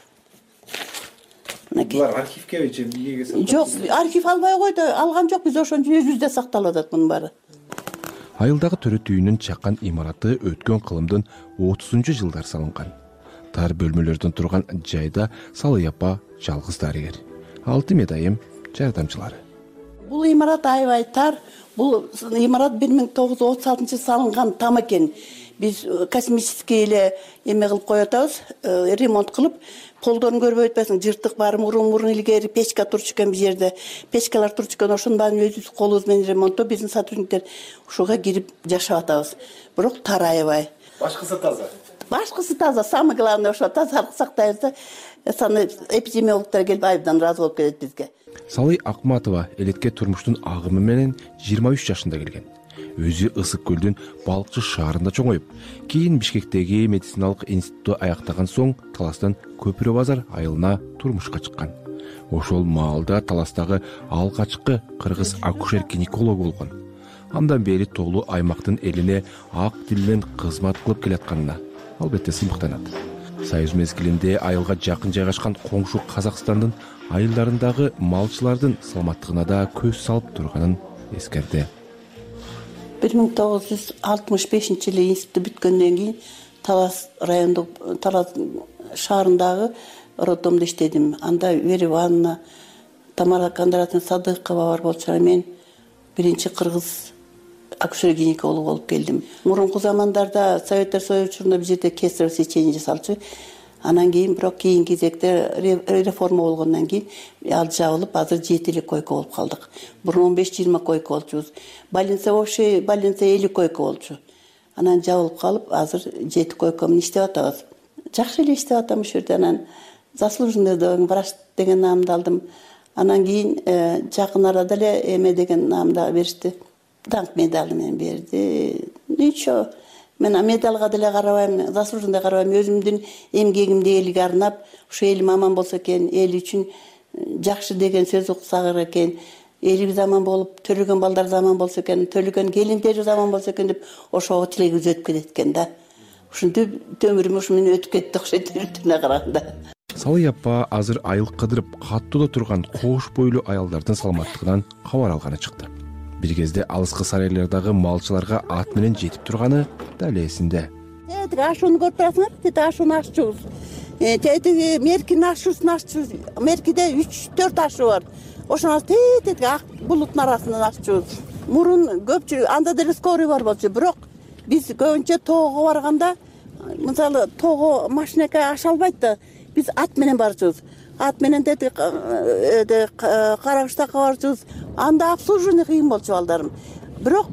Булар архивке же эмнеге сакталат? Жок, архив албай койду, алган жок, биз ошон өзүбүздө сакталып атат мунун баары. Айылдагы төрөт үйүнүн чакан имараты өткөн кылымдын отузунчу жылдар салынган. Тар бөлмөлөрдөн турган жайда Салый апа жалгыз дарыгер. Алты медайым жардамчылары. Бул имарат аябай тар. Бул имарат бир миң тогуз жүз отуз алтынчы салынган там экен. Биз космический эле эме кылып коюп атабыз, ремонт кылып, колдорун көрбөй атпайсың, жыртык бар, мурун-мурун илгери печка турчу экен бул жерде. Печкалар турчу экен, ошонун баарын өзүбүз колубуз менен ремонттоп, биздин сотрудниктер ушуга кирип жашап атабыз. Бирок тар аябай. Башкысы таза. Башкысы таза, самое главное ошо тазалык сактайбыз да. Саны эпидемиологдор келип айыбдан ыраазы болуп кетет бизге. Салый Акматова элекке турмуштун агымы менен жыйырма үч жашында келген. Өзү Ысык көлдүн Балыкчы шаарында чоңоюп, кийин Бишкектеги медициналык институтту аяктаган соң Таластан Көпүрө базар айылына турмушка чыккан. Ошол маалда Таластагы алгачкы кыргыз акушер-гинеколог болгон. Андан бери толуу аймактын элине ак тилинен кызмат кылып келатканына албетте сыймыктанат. Союз мезгилинде айылга жакын жайгашкан коңшу Казакстандын айылдарындагы малчылардын саламаттыгына да көз салып турганын эскерди. бир миң тогуз жүз алтымыш бешинчи жылы институт бүткөндөн кийин Талас райондук Талас шаарындагы роддомдо иштедим. Анда Вера Ивановна, Тамара Кондратовна Садыкова бар болчу. Мен биринчи кыргыз акушер гинеколог болуп келдим. Мурунку замандарда Советтер Союзу учурунда бул жерде кесарево сечение жасалчу. Анан кийин бирок кийинки кезекте реформа болгондон кийин ал жабылып, азыр жети эле койка болуп калдык. Бурун он беш жыйырма койка болчубуз. Больница общий, больница элүү койка болчу. Анан жабылып калып, азыр жети койка менен иштеп атабыз. Жакшы эле иштеп атам ушул жерде. Анан заслуженный врач деген наамды алдым. Анан кийин жакын арада эле эме деген наамды беришти. Даңк медали менен берди. Ничего. Мен медалга деле карабайм, заслуженный карабайм. Өзүмдүн эмгегимди элге арнап, ушу элим аман болсо экен, эл үчүн жакшы деген сөз уксак экен, элибиз аман болуп, төлөгөн балдар аман болсо экен, төлөгөн келиндерибиз аман болсо экен деп ошого тилегибиз өтүп кетет экен да. Ушинтип өмүрүм ушу менен өтүп кетти окшойт түрүнө караганда. Салый апа азыр айыл кыдырып каттоодо турган кош бойлуу аялдардын саламаттыгынан кабар алганы чыкты. Бир кезде алыскы сарайлардагы малчыларга ат менен жетип турганы дал эсинде. Тетиги ашууну көрүп турасыңар, тетиги ашууну аччубуз. Тетиги меркинин ашуусун аччубуз. Меркиде үч төрт ашуу бар. Ошону тетиги ак булуттун арасынан аччубуз. Мурун көпчүлүк анда деле скорый бар болчу, бирок биз көбүнчө тоого барганда, мисалы тоого машинеке аша албайт да, биз ат менен барчубуз. Ат менен деди Каракыштакка барчубуз. Анда обслуживание кыйын болчу балдарым. Бирок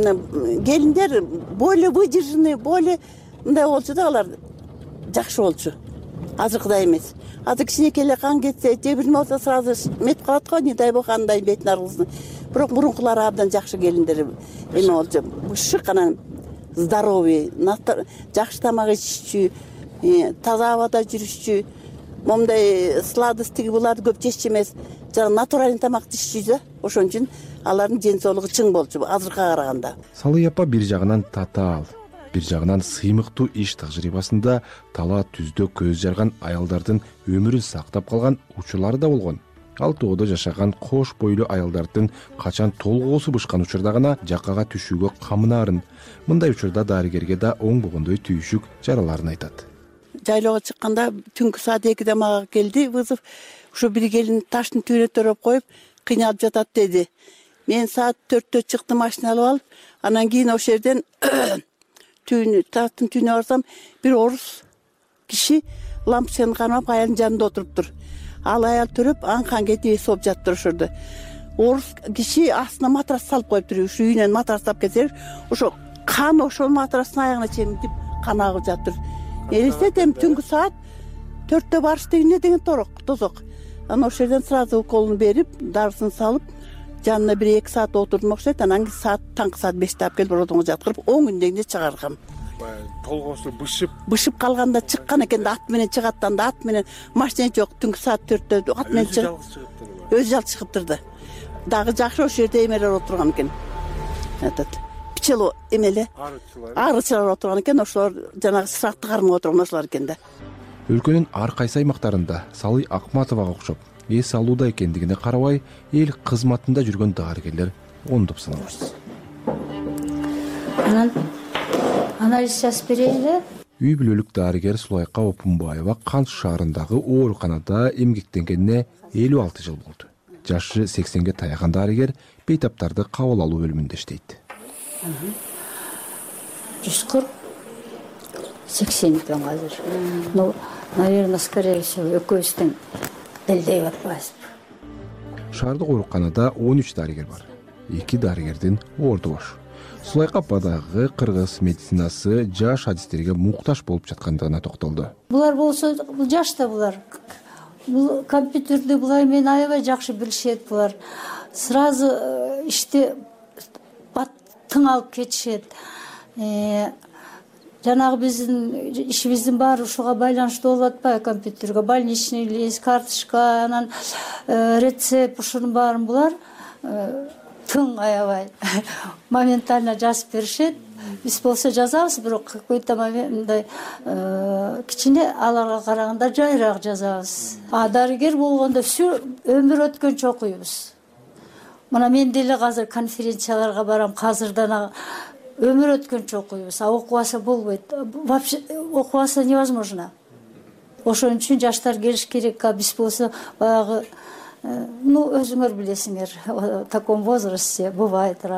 келиндер более выдержанный, более мындай болчу да, алар жакшы болчу. Азыркыдай эмес. Азыр кичинекей эле кан кетсе, же бир болсо сразу метип калат го, не дай бог андай бетин аргызсын. Бирок мурункулары абдан жакшы келиндер эме болчу. Шык анан здоровый, жакшы тамак иччү, таза абада жүрүшчү. Момдай сладостиги буларды көп жешчү эмес, жана натуральный тамак жешчү да. Ошон үчүн алардын ден соолугу чың болчу азыркыга караганда. Салый апа бир жагынан татаал, бир жагынан сыймыктуу иш тажрыйбасында тала түздө көз жарган аялдардын өмүрүн сактап калган учурлары да болгон. Ал тоодо жашаган кош бойлуу аялдардын качан толгоосу бышкан учурда гана жаккага түшүүгө камынаарын. Мындай учурда дарыгерге да оңбогондой түйүшүк жараларын айтат. Жайлоого чыкканда түнкү саат экиде мага келди вызов. Ушу бир келин таштын түбүнө төрөп коюп, кыйналып жатат деди. Мен саат төрттө чыктым, машина алып алып, анан кийин ошол жерден түбүнө, таштын түбүнө барсам, бир орус киши лампочканы кармап аялдын жанында отуруптур. Ал аял төрөп, анкан кетип эс болуп жатыптыр ошол жерде. Орус киши астына матрас салып коюптур. Ушу үйүнөн матрас алып келсеңер, ошо кан ошол матрастын аягына чейин тип кан агып жатыр. Элестетем, түнкү саат төрттө барыш деген не деген торок, тозок. Анан ошол жерден сразу уколун берип, дарысын салып, жанына бир эки саат отурдум окшойт. Анан кийин саат таңкы саат беште алып келип роддомго жаткырып, оң күндөгүнө чыгаргам. Толгоосу бышып, бышып калганда чыккан экен да, ат менен чыгат да, ат менен машина жок, түнкү саат төрттө ат менен чыгып, өзү жалгыз чыгып турду. Дагы жакшы ошол жерде эмелер отурган экен. Этот пчело эмеле арычылар отурган экен, ошолор жанагы саатты кармап отурган ошолор экен да. Өлкөнүн ар кайсы аймактарында Салый Акматовага окшоп эс алууда экендигине карабай, эл кызматында жүргөн дарыгерлер ондоп саналат. Анан анализ жазып берейин эле. Үй бүлөлүк дарыгер Сулайка Опунбаева Кант шаарындагы ооруканада эмгектенгенине элүү алты жыл болду. Жашы сексенге таяган дарыгер бейтаптарды кабыл алуу бөлүмүндө иштейт. жүз кырк сексен экен азыр. Ну, наверное, скорее всего, экөөбүздүн делдей барбайбызбы. Шаардык ооруканада он үч дарыгер бар. эки дарыгердин орду бош. Сулайка ападагы кыргыз медицинасы жаш адистерге муктаж болуп жаткандыгына токтолду. Булар болсо, бул жашта булар. Бул компьютерди булар менен аябай жакшы билишет булар. Сразу ишти тың алып кетишет. Жанагы биздин ишибиздин баары ушуга байланыштуу болуп атпайбы, компьютерге, больничный лист, карточка, анан рецепт, ушунун баарын булар тың аябай моментально жазып беришет. Биз болсо жазабыз, бирок какой-то моменттай кичине аларга караганда жайыраак жазабыз. А дарыгер болгондо всю өмүр өткөнчө окуйбуз. Мына мен деле азыр конференцияларга барам, азырдан өмүр өткөнчө окуйбуз. А окубаса болбойт. Вообще окубаса невозможно. Ошон үчүн жаштар келиш керек. А биз болсо баягы, ну, өзүңөр билесиңер, в таком возрасте бывает разное.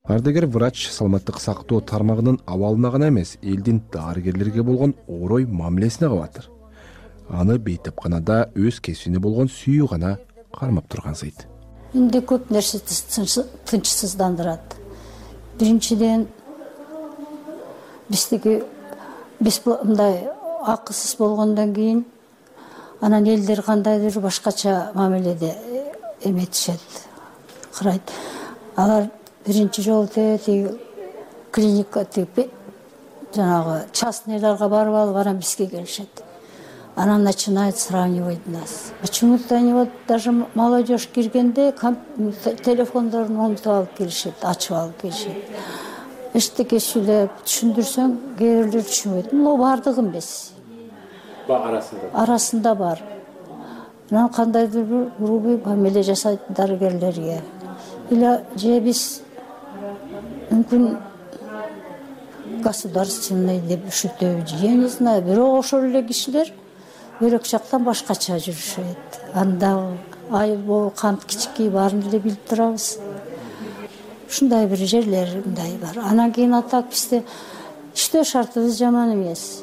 ардагер врач саламаттык сактоо тармагынын абалына гана эмес, элдин дарыгерлерге болгон орой мамилесине кабатыр. Аны бейтапканада өз кесибине болгон сүйүү гана кармап тургансыйт. Инде көп нерсе тынчсыздандырат. Биринчиден биздеги биз мындай акысыз болгондон кийин анан элдер кандайдыр башкача мамиледе эметишет, карайт. Алар биринчи жолу тиги клиника тиги жанагы частныйларга барып алып анан бизге келишет. Она начинает сравнивать нас. Почему-то они вот даже молодежь киргенде телефондорун унутуп алып келишет, ачып алып келишет. Эчтеке сүйлөп түшүндүрсөң, кээрлер түшүнбөйт. Ну бардыгы эмес. Ба арасында. Арасында бар. Анан кандайдыр бир грубый мамиле жасайт дарыгерлерге. Или же биз мүмкүн государственный деп üşүтөбү, я не знаю, бирок ошол эле кишилер бөлөк жактан башкача жүрүшөт. Анда айбоо, кант кичикей баарын эле билип турабыз. Ушундай бир жерлер мындай бар. Анан кийин атак бизде иштөө шартыбыз жаман эмес.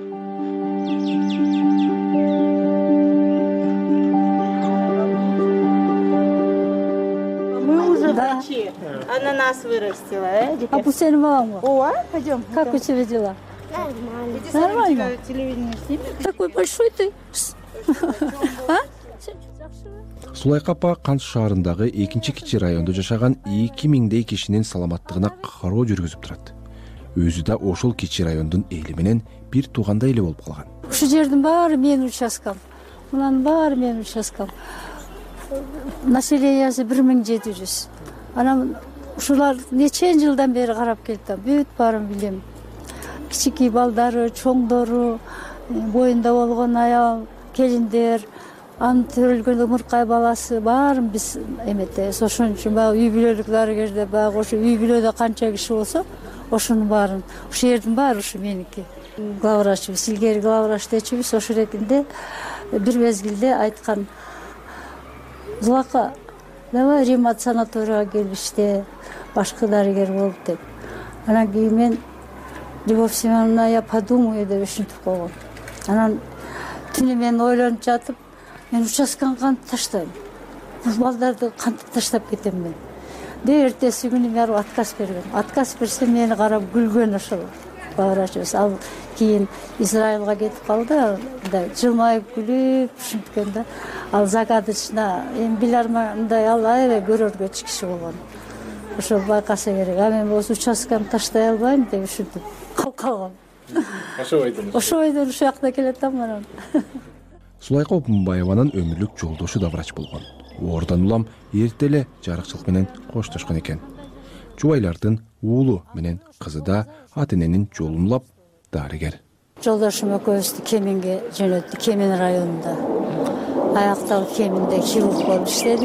Мы уже врачи. Она нас вырастила, э? А бу сенин мамаң го? Ооба, пойдем. Как у тебя дела? Нормально. Нормально. Телевидение снимет. Такой большой ты. А? Сулайка апа Кант шаарындагы экинчи кичи райондо жашаган эки миңдей кишинин саламаттыгына кароо жүргүзүп турат. Өзү да ошол кичи райондун эли менен бир туугандай эле болуп калган. Ушул жердин баары менин участкам. Мунун баары менин участкам. Населениясы бир миң жети жүз. Анан ушулар нече жылдан бери карап келатам. Бүт баарын билем. Кичикей балдары, чоңдору, боюнда болгон аял, келиндер, анын төрөлгөн ымыркай баласы баарын биз эметебиз. Ошон үчүн баягы үй бүлөлүк дарыгерде баягы ошо үй бүлөдө канча киши болсо, ошонун баарын, ушул жердин баары ушу меники. Главврачыбыз, илгери главврач дечүбүз ошол экинде бир мезгилде айткан: "Зулака, давай ремонт санаторияга келип иште, башкы дарыгер болуп" деп. Анан кийин мен Любовь Семеновна, я подумаю деп ушинтип койгон. Анан түнү мен ойлонуп жатып, мен участканы кантип таштайм? Бул балдарды кантип таштап кетем мен? Де эртеси күнү мен отказ берген. Отказ берсе мени карап күлгөн ошол главврачыбыз. Ал кийин Израилга кетип калды, мындай жылмайып күлүп ушинткен да. Ал загадочно эми биларма мындай ал аябай көрөргөч киши болгон. Ошол байкаса керек. А мен болсо участканы таштай албайм деп ушинтип калгам. Ошо ойдон. Ошо ойдон ушул жакта келатам анан. Сулайка Опунбаеванын өмүрлүк жолдошу да врач болгон. Ордон улам эрте эле жарыкчылык менен коштошкон экен. Жубайлардын уулу менен кызы да ата эненин жолун улап дарыгер. Жолдошум экөөбүздү Кеминге жөнөттү, Кемин районунда. Аякталып Кеминде хирург болуп иштеди.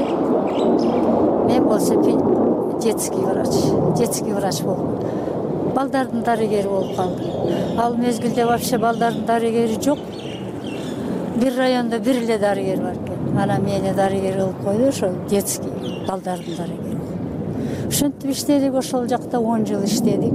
Мен болсо детский врач, детский врач болдум. Балдардын дарыгери болуп калдым. Ал мезгилде вообще балдардын дарыгери жок. Бир районда бир эле дарыгер бар экен. Анан мени дарыгер кылып койду, ошол детский балдардын дарыгери. Ушинтип иштедик, ошол жакта он жыл иштедик.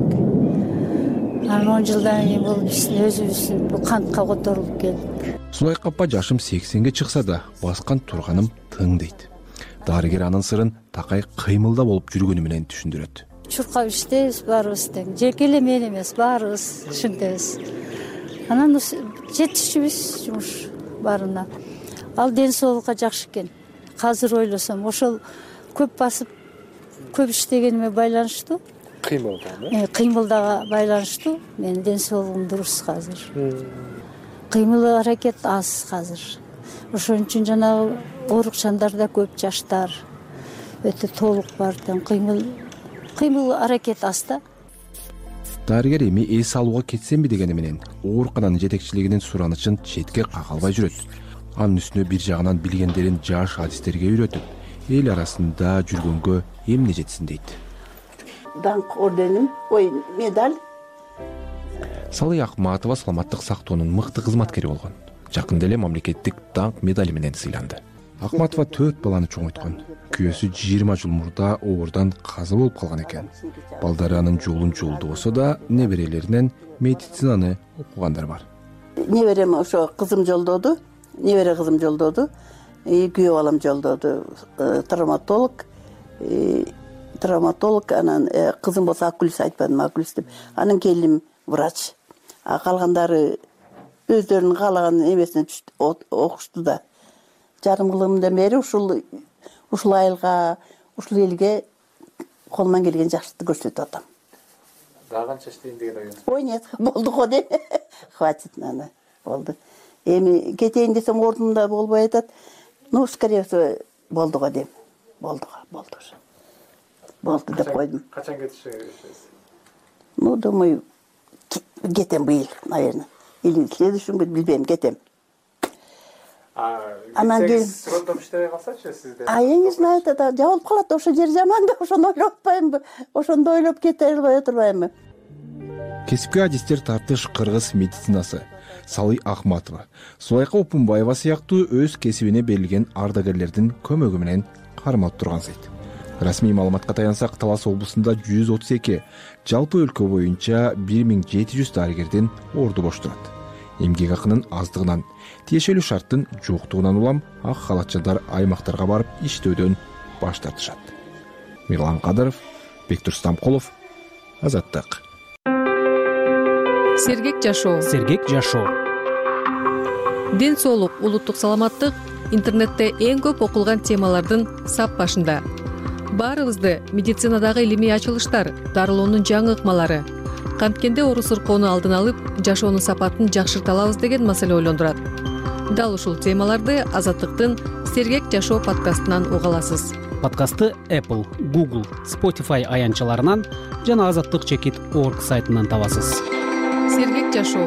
Анан он жылдан кийин бул биздин өзүбүздүн бул кантка которулуп келдик. Сулайка апа жашым сексенге чыкса да баскан турганым тың дейт. Дарыгер анын сырын такай кыймылда болуп жүргөнү менен түшүндүрөт. Чуркап иштейбиз баарыбыз тең. Жеке эле мен эмес, баарыбыз ушинтебиз. Анан жетишчүбүз жумуш баарына. Ал ден соолукка жакшы экен. Азыр ойлосом, ошол көп басып, көп иштегениме байланыштуу. Кыймылда, Кыймылдага байланыштуу. Менин ден соолугум дурус азыр. Кыймыл аракет аз азыр. Ошон үчүн жанагы оорукчандарда көп жаштар өтө толук бар тең. Кыймыл кыймыл аракет аз да. Дарыгер эми эс алууга кетсемби дегени менен оорукананын жетекчилигинин суранычын четке кага албай жүрөт. Анын үстүнө бир жагынан билгендерин жаш адистерге үйрөтүп, эл арасында жүргөнгө эмне жетсин дейт. Даңк орденим, ой, медаль. Салый Акматова саламаттык сактоонун мыкты кызматкери болгон. Жакында эле мамлекеттик даңк медали менен сыйланды. Акматова төрт баланы чоңойткон. Күйөөсү жыйырма жыл мурда оордан каза болуп калган экен. Балдары анын жолун жолду болсо да, неберелеринен медицинаны окугандар бар. Неберем ошо кызым жолдоду, небере кызым жолдоду, күйөө балам жолдоду. Травматолог, травматолог, анан кызым болсо окулист, айтпадым окулист деп. Анын келиним врач. А калгандары өздөрүнүн каалаган эмесине окушту да. Жарым кылымдан бери ушул ушул айылга, ушул элге колуман келген жакшылыкты көрсөтүп атам. Дагы канча иштейин деген ойуңуз? Ой, нет, болду го дейм. Хватит, ана, болду. Эми кетейин десем ордунда болбой атат. Ну, скорее всего, болду го дейм. Болду го, болду уже. Болду деп койдум. Качан кетишиңиз келишесиз? Ну, думаю, кетем быйыл, наверное. Или следующий год, билбейм, кетем. Анан кийин фронтом иштебей калсачы сизде? А я не знаю, это жабылып калат, ошо жер жаман да, ошону ойлоп атпаймынбы? Ошондо ойлоп кете албай отурбаймынбы? Кесипке адистер тартыш кыргыз медицинасы. Салый Ахматова, Сулайка Опунбаева сыяктуу өз кесибине берилген ардагерлердин көмөгү менен кармалып турган сайт. Расмий маалыматка таянсак, Талас облусунда жүз отуз эки, жалпы өлкө боюнча бир миң жети жүз дарыгердин орду бош турат. Эмгек акынын аздыгынан, тиешелүү шарттын жоктугунан улам ак халатчылар аймактарга барып иштөөдөн баш тартышат. Мирлан Кадыров, Бектур Стамкулов, Азаттык. Сергек жашоо. Сергек жашоо. Ден соолук, улуттук саламаттык интернетте эң көп окулган темалардын сап башында. Баарыбызды медицинадагы илимий ачылыштар, дарылоонун жаңы ыкмалары, канткенде оору сыркоону алдын алып, жашоонун сапатын жакшырта алабыз деген маселе ойлондурат. Дал ушул темаларды Азаттыктын Сергек жашоо подкастынан уга аласыз. Подкастты Apple, Google, Spotify аянтчаларынан жана азаттык чекит орг сайтынан табасыз. Сергек жашоо.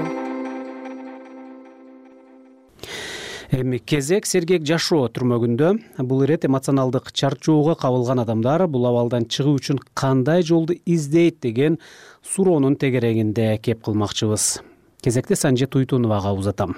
Эми кезек Сергек жашоо түрмөгүндө. Бул ирет эмоционалдык чарчоого кабылган адамдар бул абалдан чыгуу үчүн кандай жолду издейт деген суроонун тегерегинде кеп кылмакчыбыз. Кезекте Санжи Туйтуновага узатам.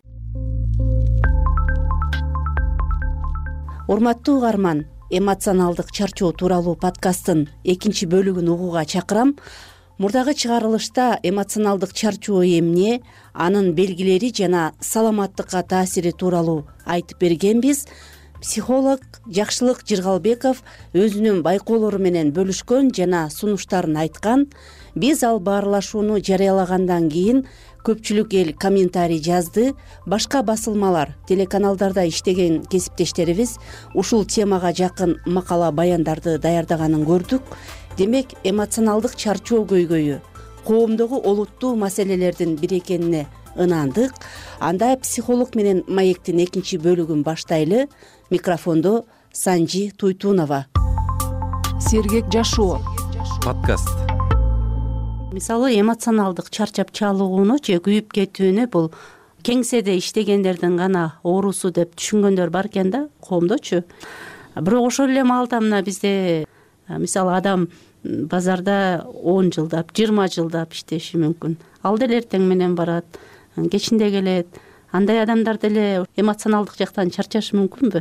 Урматтуу угарман, эмоционалдык чарчоо тууралуу подкасттын экинчи бөлүгүн угууга чакырам. Мурдагы чыгарылышта эмоционалдык чарчоо эмне, анын белгилери жана саламаттыкка таасири тууралуу айтып бергенбиз. Психолог Жакшылык Жыргалбеков өзүнүн байкоолору менен бөлүшкөн жана сунуштарын айткан. Биз ал баарлашууну жарыялагандан кийин көпчүлүк эл комментарий жазды. Башка басылмалар, телеканалдарда иштеген кесиптештерибиз ушул темага жакын макала баяндарды даярдаганын көрдүк. Демек, эмоционалдык чарчоо көйгөйү коомдогу олуттуу маселелердин бири экенине ынандык. Анда психолог менен маектин экинчи бөлүгүн баштайлы. Микрофондо Санжи Туйтунова. Сергек жашоо подкаст. Мисалы, эмоционалдык чарчап чалууну же күйүп кетүүнү бул кеңседе иштегендердин гана оорусу деп түшүнгөндөр бар экен да, коомдочу. Бирок ошол эле маалда мына бизде мисалы адам базарда он жылдап, жыйырма жылдап иштеши мүмкүн. Ал деле эртең менен барат, кечинде келет. Андай адамдар деле эмоционалдык жактан чарчашы мүмкүнбү?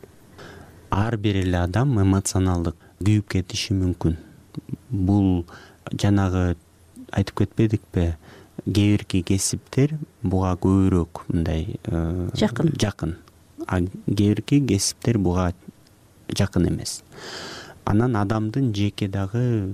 Ар бир эле адам эмоционалдык күйүп кетиши мүмкүн. Бул жанагы айтып кетпедикпи? Кээ бирки кесиптер буга көбүрөөк мындай жакын. Жакын. А кээ бирки кесиптер буга жакын эмес. Анан адамдын жеке дагы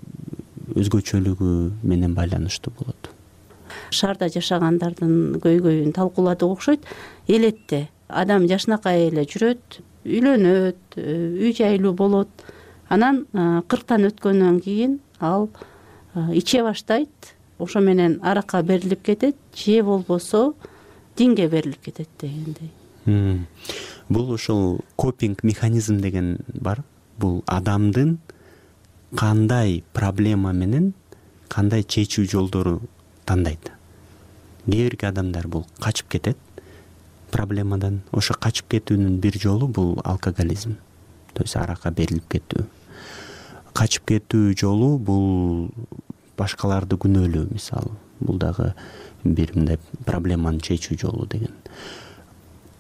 өзгөчөлүгү менен байланыштуу болот. Шаарда жашагандардын көйгөйүн талкууладык окшойт. Элетте адам жашынакай эле жүрөт, үйлөнөт, үй жайлуу болот. Анан кырктан өткөндөн кийин ал иче баштайт. Ошо менен аракка берилип кетет, же болбосо динге берилип кетет дегендей. Бул ошол копинг механизм деген бар. Бул адамдын кандай проблема менен кандай чечүү жолдору тандайт. Кээ бирки адамдар бул качып кетет проблемадан. Ошо качып кетүүнүн бир жолу бул алкоголизм. То есть аракка берилип кетүү. Качып кетүү жолу бул башкаларды күнөөлөө, мисалы. Бул дагы бир мындай проблеманы чечүү жолу деген.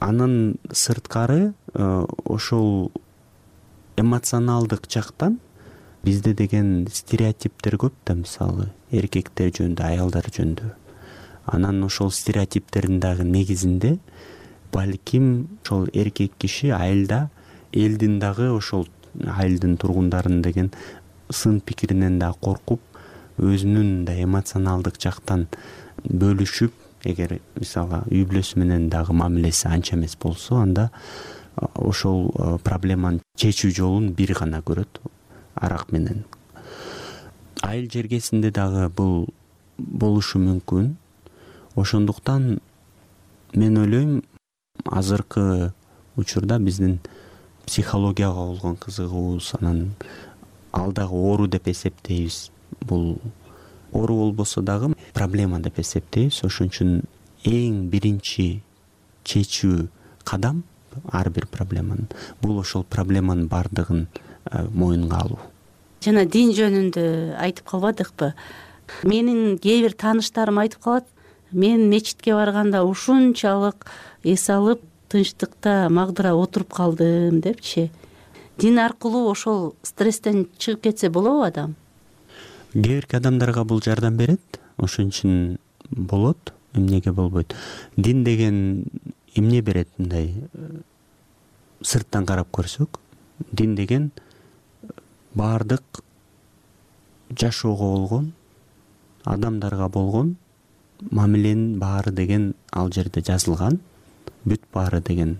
анын сырткары ошол эмоционалдык жактан бизде деген стереотиптер көп да, мисалы эркектер жөнүндө, аялдар жөнүндө. Анан ошол стереотиптердин дагы негизинде балким ошол эркек киши айылда элдин дагы ошол айылдын тургундарын деген сын пикиринен да коркуп, өзүнүн да эмоционалдык жактан бөлүшүп, эгер мисалы үй бүлөсү менен дагы мамилеси анча эмес болсо, анда ошол проблеманы чечүү жолун бир гана көрөт, арак менен. Айыл жергесинде дагы бул болушу мүмкүн. Ошондуктан мен ойлойм, азыркы учурда биздин психологияга болгон кызыгуубуз, анан ал дагы оору деп эсептейбиз. Бул оору болбосо дагы проблема деп эсептейбиз. Ошон үчүн эң биринчи чечүү кадам ар бир проблеманын бул ошол проблеманын бардыгын моюнга алуу. Жана дин жөнүндө айтып калбадыкпы? Менин кээ бир тааныштарым айтып калат, мен мечитке барганда ушунчалык эс алып, тынчтыкта магдыра отуруп калдым депчи. Дин аркылуу ошол стресстен чыгып кетсе болобу адам? Кээ бирки адамдарга бул жардам берет, ошон үчүн болот, эмнеге болбойт. Дин деген эмне берет? Мындай сырттан карап көрсөк, дин деген баардык жашоого болгон, адамдарга болгон мамиленин баары деген ал жерде жазылган, бүт баары деген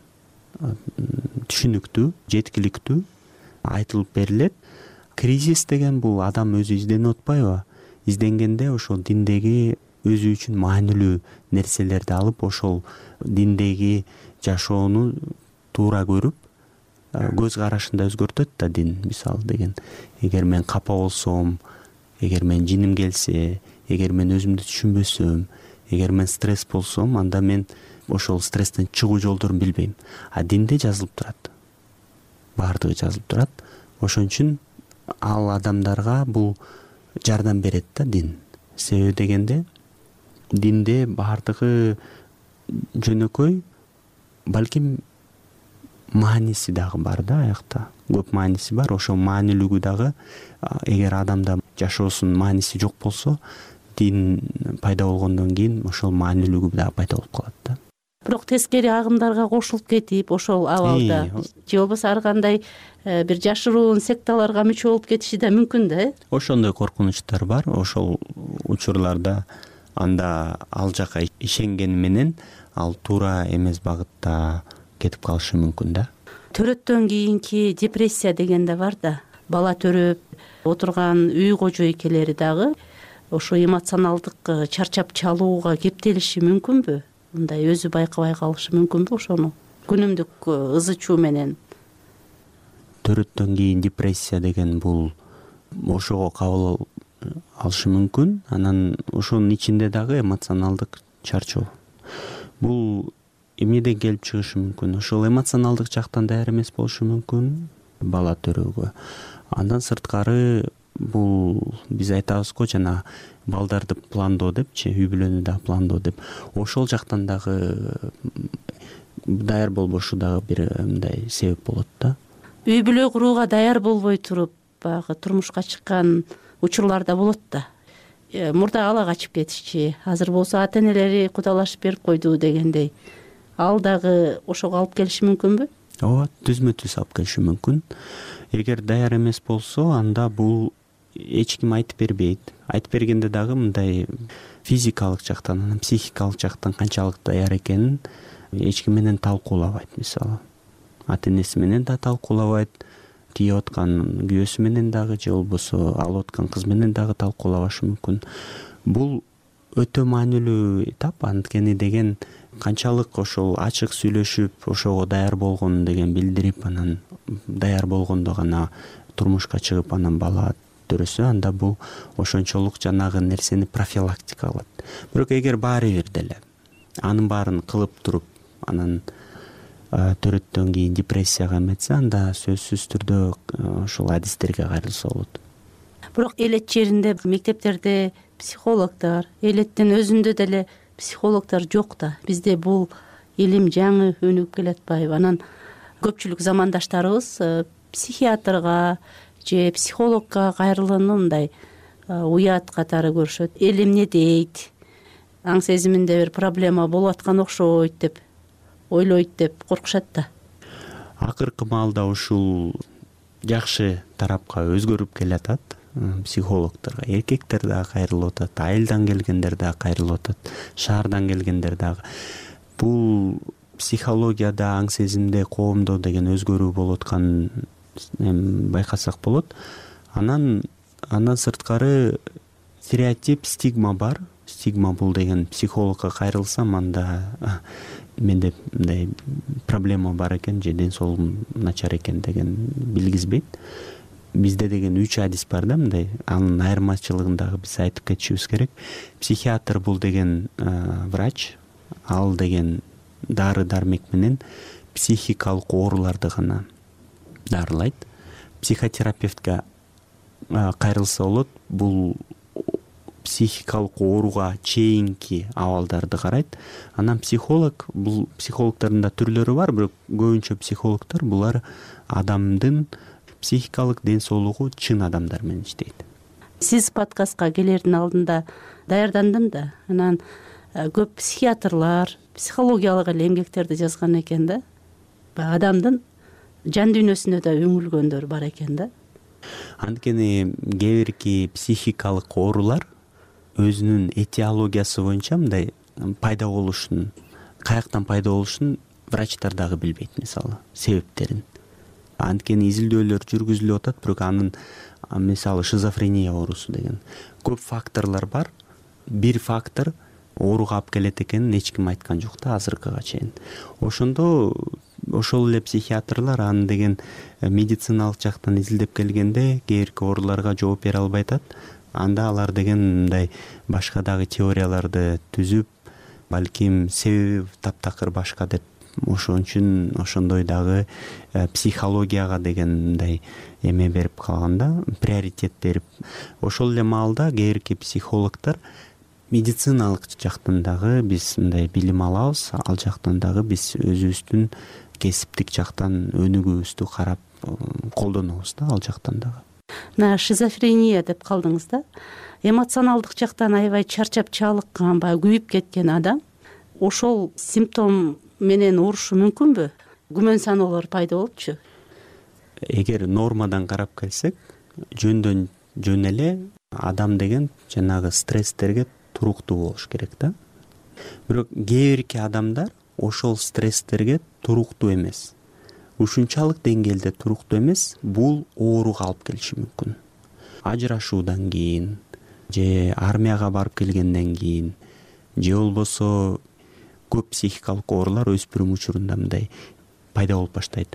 түшүнүктүү, жеткиликтүү айтылып берилет. Кризис деген бул адам өзү изденип атпайбы? Изденгенде ошол диндеги өзү үчүн маанилүү нерселерди алып, ошол диндеги жашоону туура көрүп, көз карашын да өзгөртөт да дин. Мисалы деген, эгер мен капа болсом, эгер мен жиним келсе, эгер мен өзүмдү түшүнбөсөм, эгер мен стресс болсом, анда мен ошол стресстен чыгуу жолдорун билбейм. А динде жазылып турат. Баардыгы жазылып турат. Ошон үчүн ал адамдарга бул жардам берет да дин. Себеби дегенде динде баардыгы жөнөкөй, балким мааниси дагы бар да, аякта көп мааниси бар. Ошол маанилүүгү дагы, эгер адамда жашоосунун мааниси жок болсо, дин пайда болгондон кийин ошол маанилүүгү дагы пайда болуп калат да. Бирок тескери агымдарга кошулуп кетип, ошол абалда же болбосо ар кандай бир жашыруун секталарга мүчө болуп кетиши да мүмкүн да, э? Ошондой коркунучтар бар. Ошол учурларда анда ал жака ишенгени менен ал туура эмес багытта кетип калышы мүмкүн да. Төрөттөн кийинки депрессия деген да бар да. Бала төрөп отурган үй кожо экелери дагы ошо эмоционалдык чарчап чалууга кептелиши мүмкүнбү? Мындай өзү байкабай калышы мүмкүнбү ошону? Күнүмдүк ызы чуу менен. Төрөттөн кийин депрессия деген бул ошого кабыл алышы мүмкүн. Анан ошонун ичинде дагы эмоционалдык чарчоо. Бул эмнеден келип чыгышы мүмкүн? Ошол эмоционалдык жактан даяр эмес болушу мүмкүн бала төрөөгө. Андан сырткары бул биз айтабыз го, жана балдарды пландоо депчи, үй бүлөнү да пландоо деп. Ошол жактан дагы даяр болбошу дагы бир мындай себеп болот да. Үй бүлө курууга даяр болбой туруп, баягы турмушка чыккан учурлар да болот да. Мурда ала качып кетишчи, азыр болсо ата энелери кудалашып берип койду дегендей. Ал дагы ошого алып келиши мүмкүнбү? Ооба, түзмө түз алып келиши мүмкүн. Эгер даяр эмес болсо, анда бул эч ким айтып бербейт. Айтып бергенде дагы мындай физикалык жактан, анан психикалык жактан канчалык даяр экенин эч ким менен талкуулабайт. Мисалы, ата энеси менен да талкуулабайт, тийип аткан күйөөсү менен дагы, же болбосо алып аткан кыз менен дагы талкуулабашы мүмкүн. Бул өтө маанилүү этап, анткени деген канчалык ошол ачык сүйлөшүп, ошого даяр болгонун деген билдирип, анан даяр болгондо гана турмушка чыгып, анан бала төрөсө, анда бул ошончолук жанагы нерсени профилактика кылат. Бирок эгер баары бир деле анын баарын кылып туруп, анан төрөттөн кийин депрессияга эметсе, анда сөзсүз түрдө ошол адистерге кайрылса болот. Бирок элет жеринде, мектептерде психологдор, элеттин өзүндө деле психологдор жок да. Бизде бул илим жаңы өнүгүп келатпайбы? Анан көпчүлүк замандаштарыбыз психиатрга же психологко кайрылууну мындай уят катары көрүшөт. Эл эмне дейт, аң сезиминде бир проблема болуп аткан окшойт деп ойлойт деп коркушат да. Акыркы маалда ушул жакшы тарапка өзгөрүп келатат. Психологторго эркектер дагы кайрылып атат, айылдан келгендер дагы кайрылып атат, шаардан келгендер дагы. Бул психологияда, аң сезимде, коомдо деген өзгөрүү болуп атканын байкасак болот. Анан андан сырткары стереотип, стигма бар. Стигма бул деген психологко кайрылсам анда менде мындай проблема бар экен же ден соолугум начар экен деген билгизбейт. Бизде деген үч адис бар да, мындай. Анын айырмачылыгын дагы биз айтып кетишибиз керек. Психиатр бул деген врач, ал деген дары дармек менен психикалык ооруларды гана дарылайт. Психотерапевтке кайрылса болот. Бул психикалык ооруга чейинки абалдарды карайт. Анан психолог, бул психологдордун да түрлөрү бар, бирок көбүнчө психологдор булар адамдын психикалык ден соолугу чын адамдар менен иштейт. Сиз подкастка келердин алдында даярдандым да. Анан көп психиатрлар, психологиялык эле эмгектерди жазган экен да. Адамдын жан дүйнөсүнө да үңүлгөндөр бар экен да. Анткени кээ бирки психикалык оорулар өзүнүн этиологиясы боюнча мындай пайда болушун, каяктан пайда болушун врачтар дагы билбейт, мисалы, себептерин. Анткени изилдөөлөр жүргүзүлүп атат, бирок анын мисалы шизофрения оорусу деген көп факторлор бар. Бир фактор ооруга алып келет экенин эч ким айткан жок да азыркыга чейин. Ошондо ошол эле психиатрлар аны деген медициналык жактан изилдеп келгенде кээ бирки ооруларга жооп бере албай атат. Анда алар деген мындай башка дагы теорияларды түзүп, балким себеби таптакыр башка деп, ошон үчүн ошондой дагы психологияга деген мындай эме берип калганда, приоритет берип. Ошол эле маалда кээ бирки психологдор медициналык жактан дагы биз мындай билим алабыз, ал жактан дагы биз өзүбүздүн кесиптик жактан өнүгүүбүздү карап колдонобуз да, ал жактан дагы. Мына шизофрения деп калдыңыз да. Эмоционалдык жактан аябай чарчап чалыккан, баягы күйүп кеткен адам ошол симптом менен оорушу мүмкүнбү? Күмөн саноолор пайда болупчу? Эгер нормадан карап келсек, жөндөн жөн эле адам деген жанагы стресстерге туруктуу болуш керек да. Бирок кээ бирки адамдар ошол стресстерге туруктуу эмес. Ушунчалык деңгээлде туруктуу эмес, бул ооруга алып келиши мүмкүн. Ажырашуудан кийин, же армияга барып келгенден кийин, же болбосо көп психикалык оорулар өспүрүм учурунда мындай пайда болуп баштайт.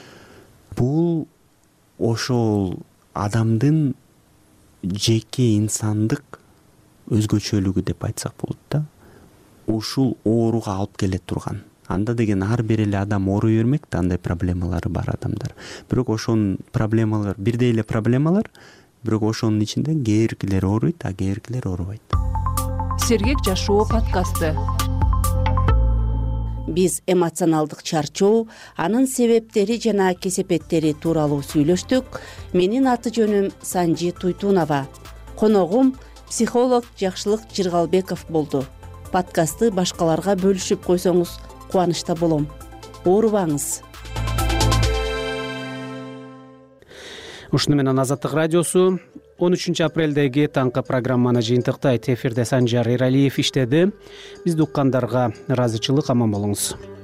Бул ошол адамдын жеке инсандык өзгөчөлүгү деп айтсак болот да. Ушул ооруга алып келе турган. Анда деген ар бир эле адам ооруй бермек да, андай проблемалары бар адамдар. Бирок ошонун проблемалар бирдей эле проблемалар, бирок ошонун ичинде кээ биркилер ооруйт, а кээ биркилер оорубайт. Сергек жашоо подкасты. Биз эмоционалдык чарчоо, анын себептери жана кесепеттери тууралуу сүйлөштүк. Менин аты жөнүм Санжи Туйтунова. Коногум психолог Жакшылык Жыргалбеков болду. Подкастты башкаларга бөлүшүп койсоңуз кубанычта болом. Оорубаңыз. Ушуну менен Азаттык радиосу он үчүнчү апрелдеги таңкы программаны жыйынтыктайт. Эфирде Санжар Эралиев иштеди. Бизди уккандарга ыраазычылык, аман болуңуз.